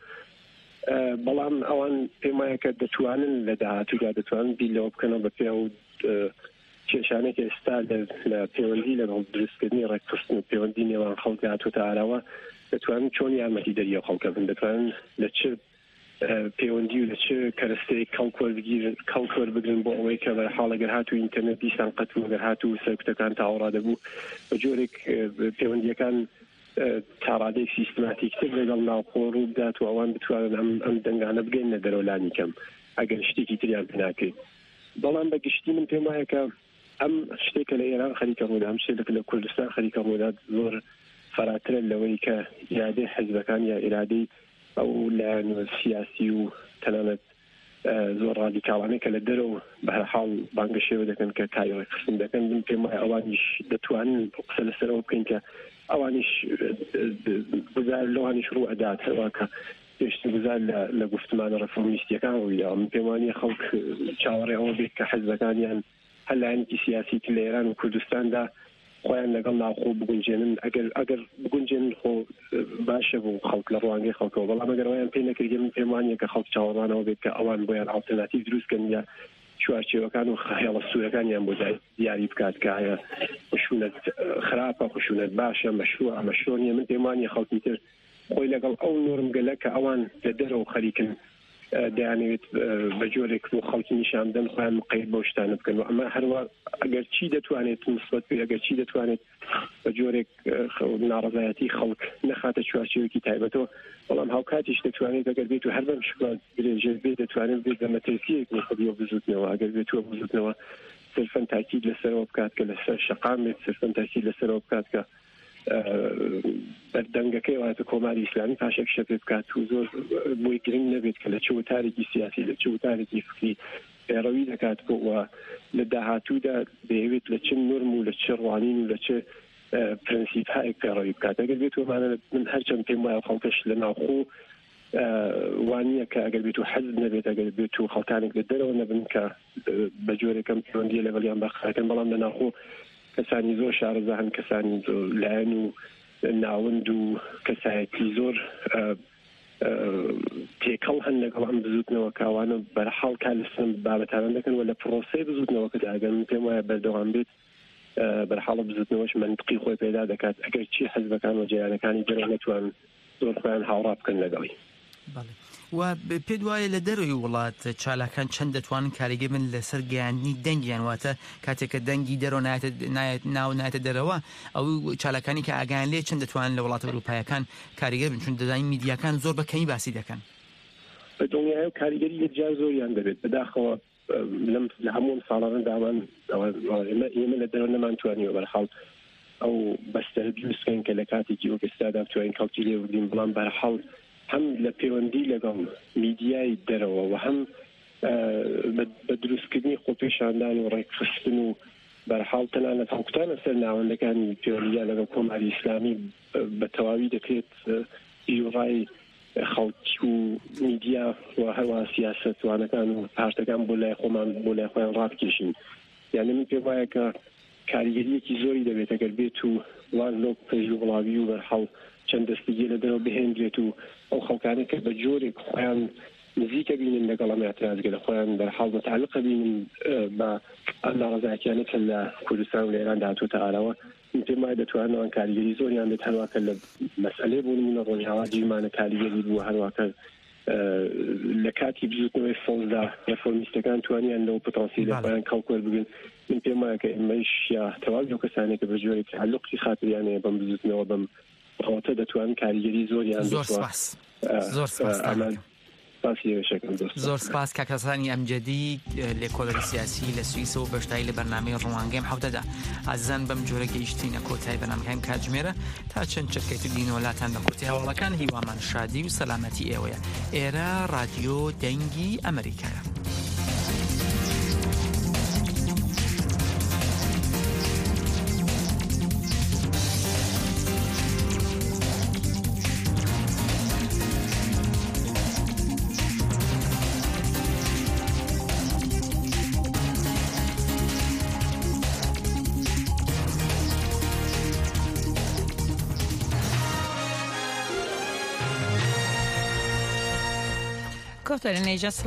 بەڵام ئەوان پێم وایە کە دەتوانن لە داهاتوودا دەتوانن بیر لەوە بکەنەوە بە پێ و کێشانێک ئێستا لە پەیوەندی لەگەڵ دروستکردنی ڕێکخستن و پەیوەندی نێوان خەڵک هاتوۆتە ئاراوە دەتوانن چۆن یارمەتی دەریە خەڵکە بن دەتوانن لە چ پەیوەندی و لە چ کەرەستەیەک کەڵک وەربگرن بۆ ئەوەی کە بەرحاڵ ئەگەر هاتوو ئینتەرنێت دیسان قەت و ئەگەر هاتوو سەرکوتەکان تاوەڕا دەبوو بە جۆرێک پەیوەندیەکان تاڕادەیەک سیستماتیکتر لەگەڵ ناوخۆ ڕوو بدات و ئەوان بتوانن ئەم دەنگانە بگەینە دەرەوەلانی کەم ئەگەر شتێکی تریان پێ ناکەیت بەڵام بە گشتی من پێم وایە کە ئەم شتێکە لە ئێران خەریکە ڕوودا ئەم شتێک لە کوردستان خەریکە ڕوودا زۆر فەراترە لەوەی کە ئیرادەی حیزبەکان یا ئیرادەی ئەو لایەن سیاسی و تەنانەت زۆر ڕادیکاڵانەی کە لە دەرەوە بە هەر حاڵ بانگە شێوە دەکەن کە کاری ڕێکخستن دەکەن من پێم وایە ئەوانیش دەتوانن قسە لەسەرەوە بکەین کە ئەوانیش گوزار لەوانیش ڕوو ئەدات هەوا کە پێشتر گوزار لە گفتمانە ڕەفۆرمیستیەکان ڕوویدا من پێم وانیە خەڵک چاوەڕێ ئەوە بێت کە حیزبەکانیان هەلایەنێکی سیاسی لە ئێران و کوردستاندا خۆیان لەگەڵ ناوخۆ بگونجێنن ئەگەر ئەگەر بگونجێنن خۆ باشە بوو خەڵک لە ڕوانگەی خەڵکەوە بەڵام ئەگەر ئەویان پێ نەکردێ من پێم وانیە کە خەڵک چاوەڕوانەوە بێت کە ئەوان بۆیان ئالتەرناتیڤ دروستکەن یا چوارچێوەکان و خەیاڵە سوورەکانیان بۆ دیاری بکات کە ئایا خشونەت خراپە خشونەت باشە مەشروعە مەشروع نیە من پێم وانیە خەڵکی تر خۆی لەگەڵ ئەو نۆرم گەلە کە ئەوان لە دەرەوە خەریکن دەیانەوێت بە جۆرێک بۆ خەڵکی نیشاندن خۆیان مقەید بەو شتانە بکەن و ئەمە هەروە ئەگەر چی دەتوانێت نسبەت پێ ئەگەر چی دەتوانێت بە جۆرێک ناڕەزایەتی خەڵک نەخاتە چوارچێوەکی تایبەتەوە بەڵام هاوکاتیش دەتوانێت ئەگەر بێت و هەر بەم شکات درێژێ بێت دەتوانێت بێت بە مەترسیەک نسبەتیەوە بزوتنەوە ئەگەر بێتوە بزوتنەوە صرفەن تاکید لەسەرەوە بکات کە لەسەر شەقام بێت صرفەن تاکید لەسەرەوە بکات کە بەردەنگەکەی واتە کۆماری ئیسلامی پاشێک شەپێ بکات و زۆر بۆی گرنگ نەبێت کە لە چ وتارێکی سیاسی لە چ وتارێکی فکری پێڕەوی دەکات بۆ لە داهاتوودا دەیەوێت لە چ نورم و لە چ ڕوانین و لە چ پرەنسیپهایەک پێڕەوی بکات ئەگەر بێت ومانە من هەرچەند پێم وایە خەڵکەش لە ناوخۆ وانییە کە ئەگەر بێت و حەزب نەبێت ئەگەر بێت و خەڵکانێک لە دەرەوە نەبن کە بە جۆرێکم پەیوەندیە لەگەڵیان بەخاکەن بەڵام لە ناوخۆ کەسانی زۆر شارەزا هەن کەسانی لایەن و ناوەند و کەسایەتی زۆر تێکەڵ هەن لەگەڵ ئەم بزوتنەوە کاوانە بەرحاڵ کا لەسم بابەتانە دەکەن و لە پرۆسەی بزوتنەوە کە داگەن پێم وایە بەردەوام بێت بەرحاڵە بزوتنەوەش منطقی خۆی پێدا دەکات ئەگەر چی حەزبەکان و جیانەکانی دەرەوە نەتوانن زۆر خۆیان هاوڕا بکەن لەگەڵی و پێت وایە لە دەروی وڵات چالاکان چەند دەتوانن کاریگە من لەسەر گەیاندنی دەنگیان واتە کاتێککە دەنگی دەرەوە ناو نایەتە دەرەوە ئەو چالاکانی کە ئاگیان لێ چەند دەتوانن لە وڵاتە ئەوروپایەکان کاریگەر بن چون دەزانین میدیاکان زۆر بەکەمی باسی دەکەن بە دڵنیایە و کاریگەری یەکجار زۆریان دەبێت بەداخەوە لەم لە هەموو ساڵانە داوان ئێمە لە دەرەوە نەمانتوانیوە بەرحاڵ ئەو بەستەرە دروستکەین کە لە کاتێکی وەکستادا بتوانین کەڵکی لێ بردین بەڵام بەرحاڵ هەم لە پەیوەندی لەگەڵ میدیای دەرەوە و هەم بە دروستکردنی خۆپێشاندان و ڕێکخستن و بەرحاڵ تەنانەت هەڵکوتانە سەر ناوەندەکانی پەیوەندیە لەگەڵ کۆماری ئیسلامی بە تەواوی دەکرێت ژوڕای خەڵکی و میدیا و هەروە سیاسەتوانەکان و پارتەکان بۆ لای خۆمان بۆ لای خۆیان ڕابکێشین یعنی من پێم وایە کە کاریگەریەکی زۆری دەبێت ئەگەر بێت و وان لۆک پێژ و وڵاوی و بەرحاڵ چەند دەستگیە لە دەرەوە بهێنرێت و ئەو خەڵکانە کە بە جۆرێک خۆیان نزیکە بینن لەگەڵ ئەم اعتراضگە لە خۆیان بەرحاڵ متعلقە بینن بە ئەم ناڕەزایەتیانە کە لە کوردستان و لە ئێران هاتووەتە ئاراوە من پێم وایە دەتوانن ئەوان کاریگەری زۆریان بێت هەروە کە لە مەسئلەی بوو نمونە ڕۆژهەڵاتی ژمانە کاریگەری بووە هەروە کە لە کاتی بزوتنەوەی فۆزدا ڕێفۆرمیستەکان توانیان لەو پۆتەنسیلە خۆیان کاڵکوەر بگن من پێم وایە کە ئێمەش یا تەواو لەو کەسانێک کە بە جۆرێک تعلقی خاتریانەیە بەم بزوتنەوە بەم ڕەواتە دەتوانن کاریگەری زۆریان زۆر سپاس زۆر سپاس زۆر سپاس کە کەسانی ئەمجدی لێکۆڵەری سیاسی لە سوئیسەوە بەشداری لە بەرنامەی ڕوانگەیم حەوتەدا ئازان بەم جۆرە گەیشتینە کۆتایی بەنامەکان کاتژمێرە تا چەند چەکەیت دینۆلاتان بە کورتی هەواڵەکان هیوامان شادی و سەلامەتی ئێوەیە. ئێرە رادیۆ دەنگی ئەمریکایە. Kotaren Nejas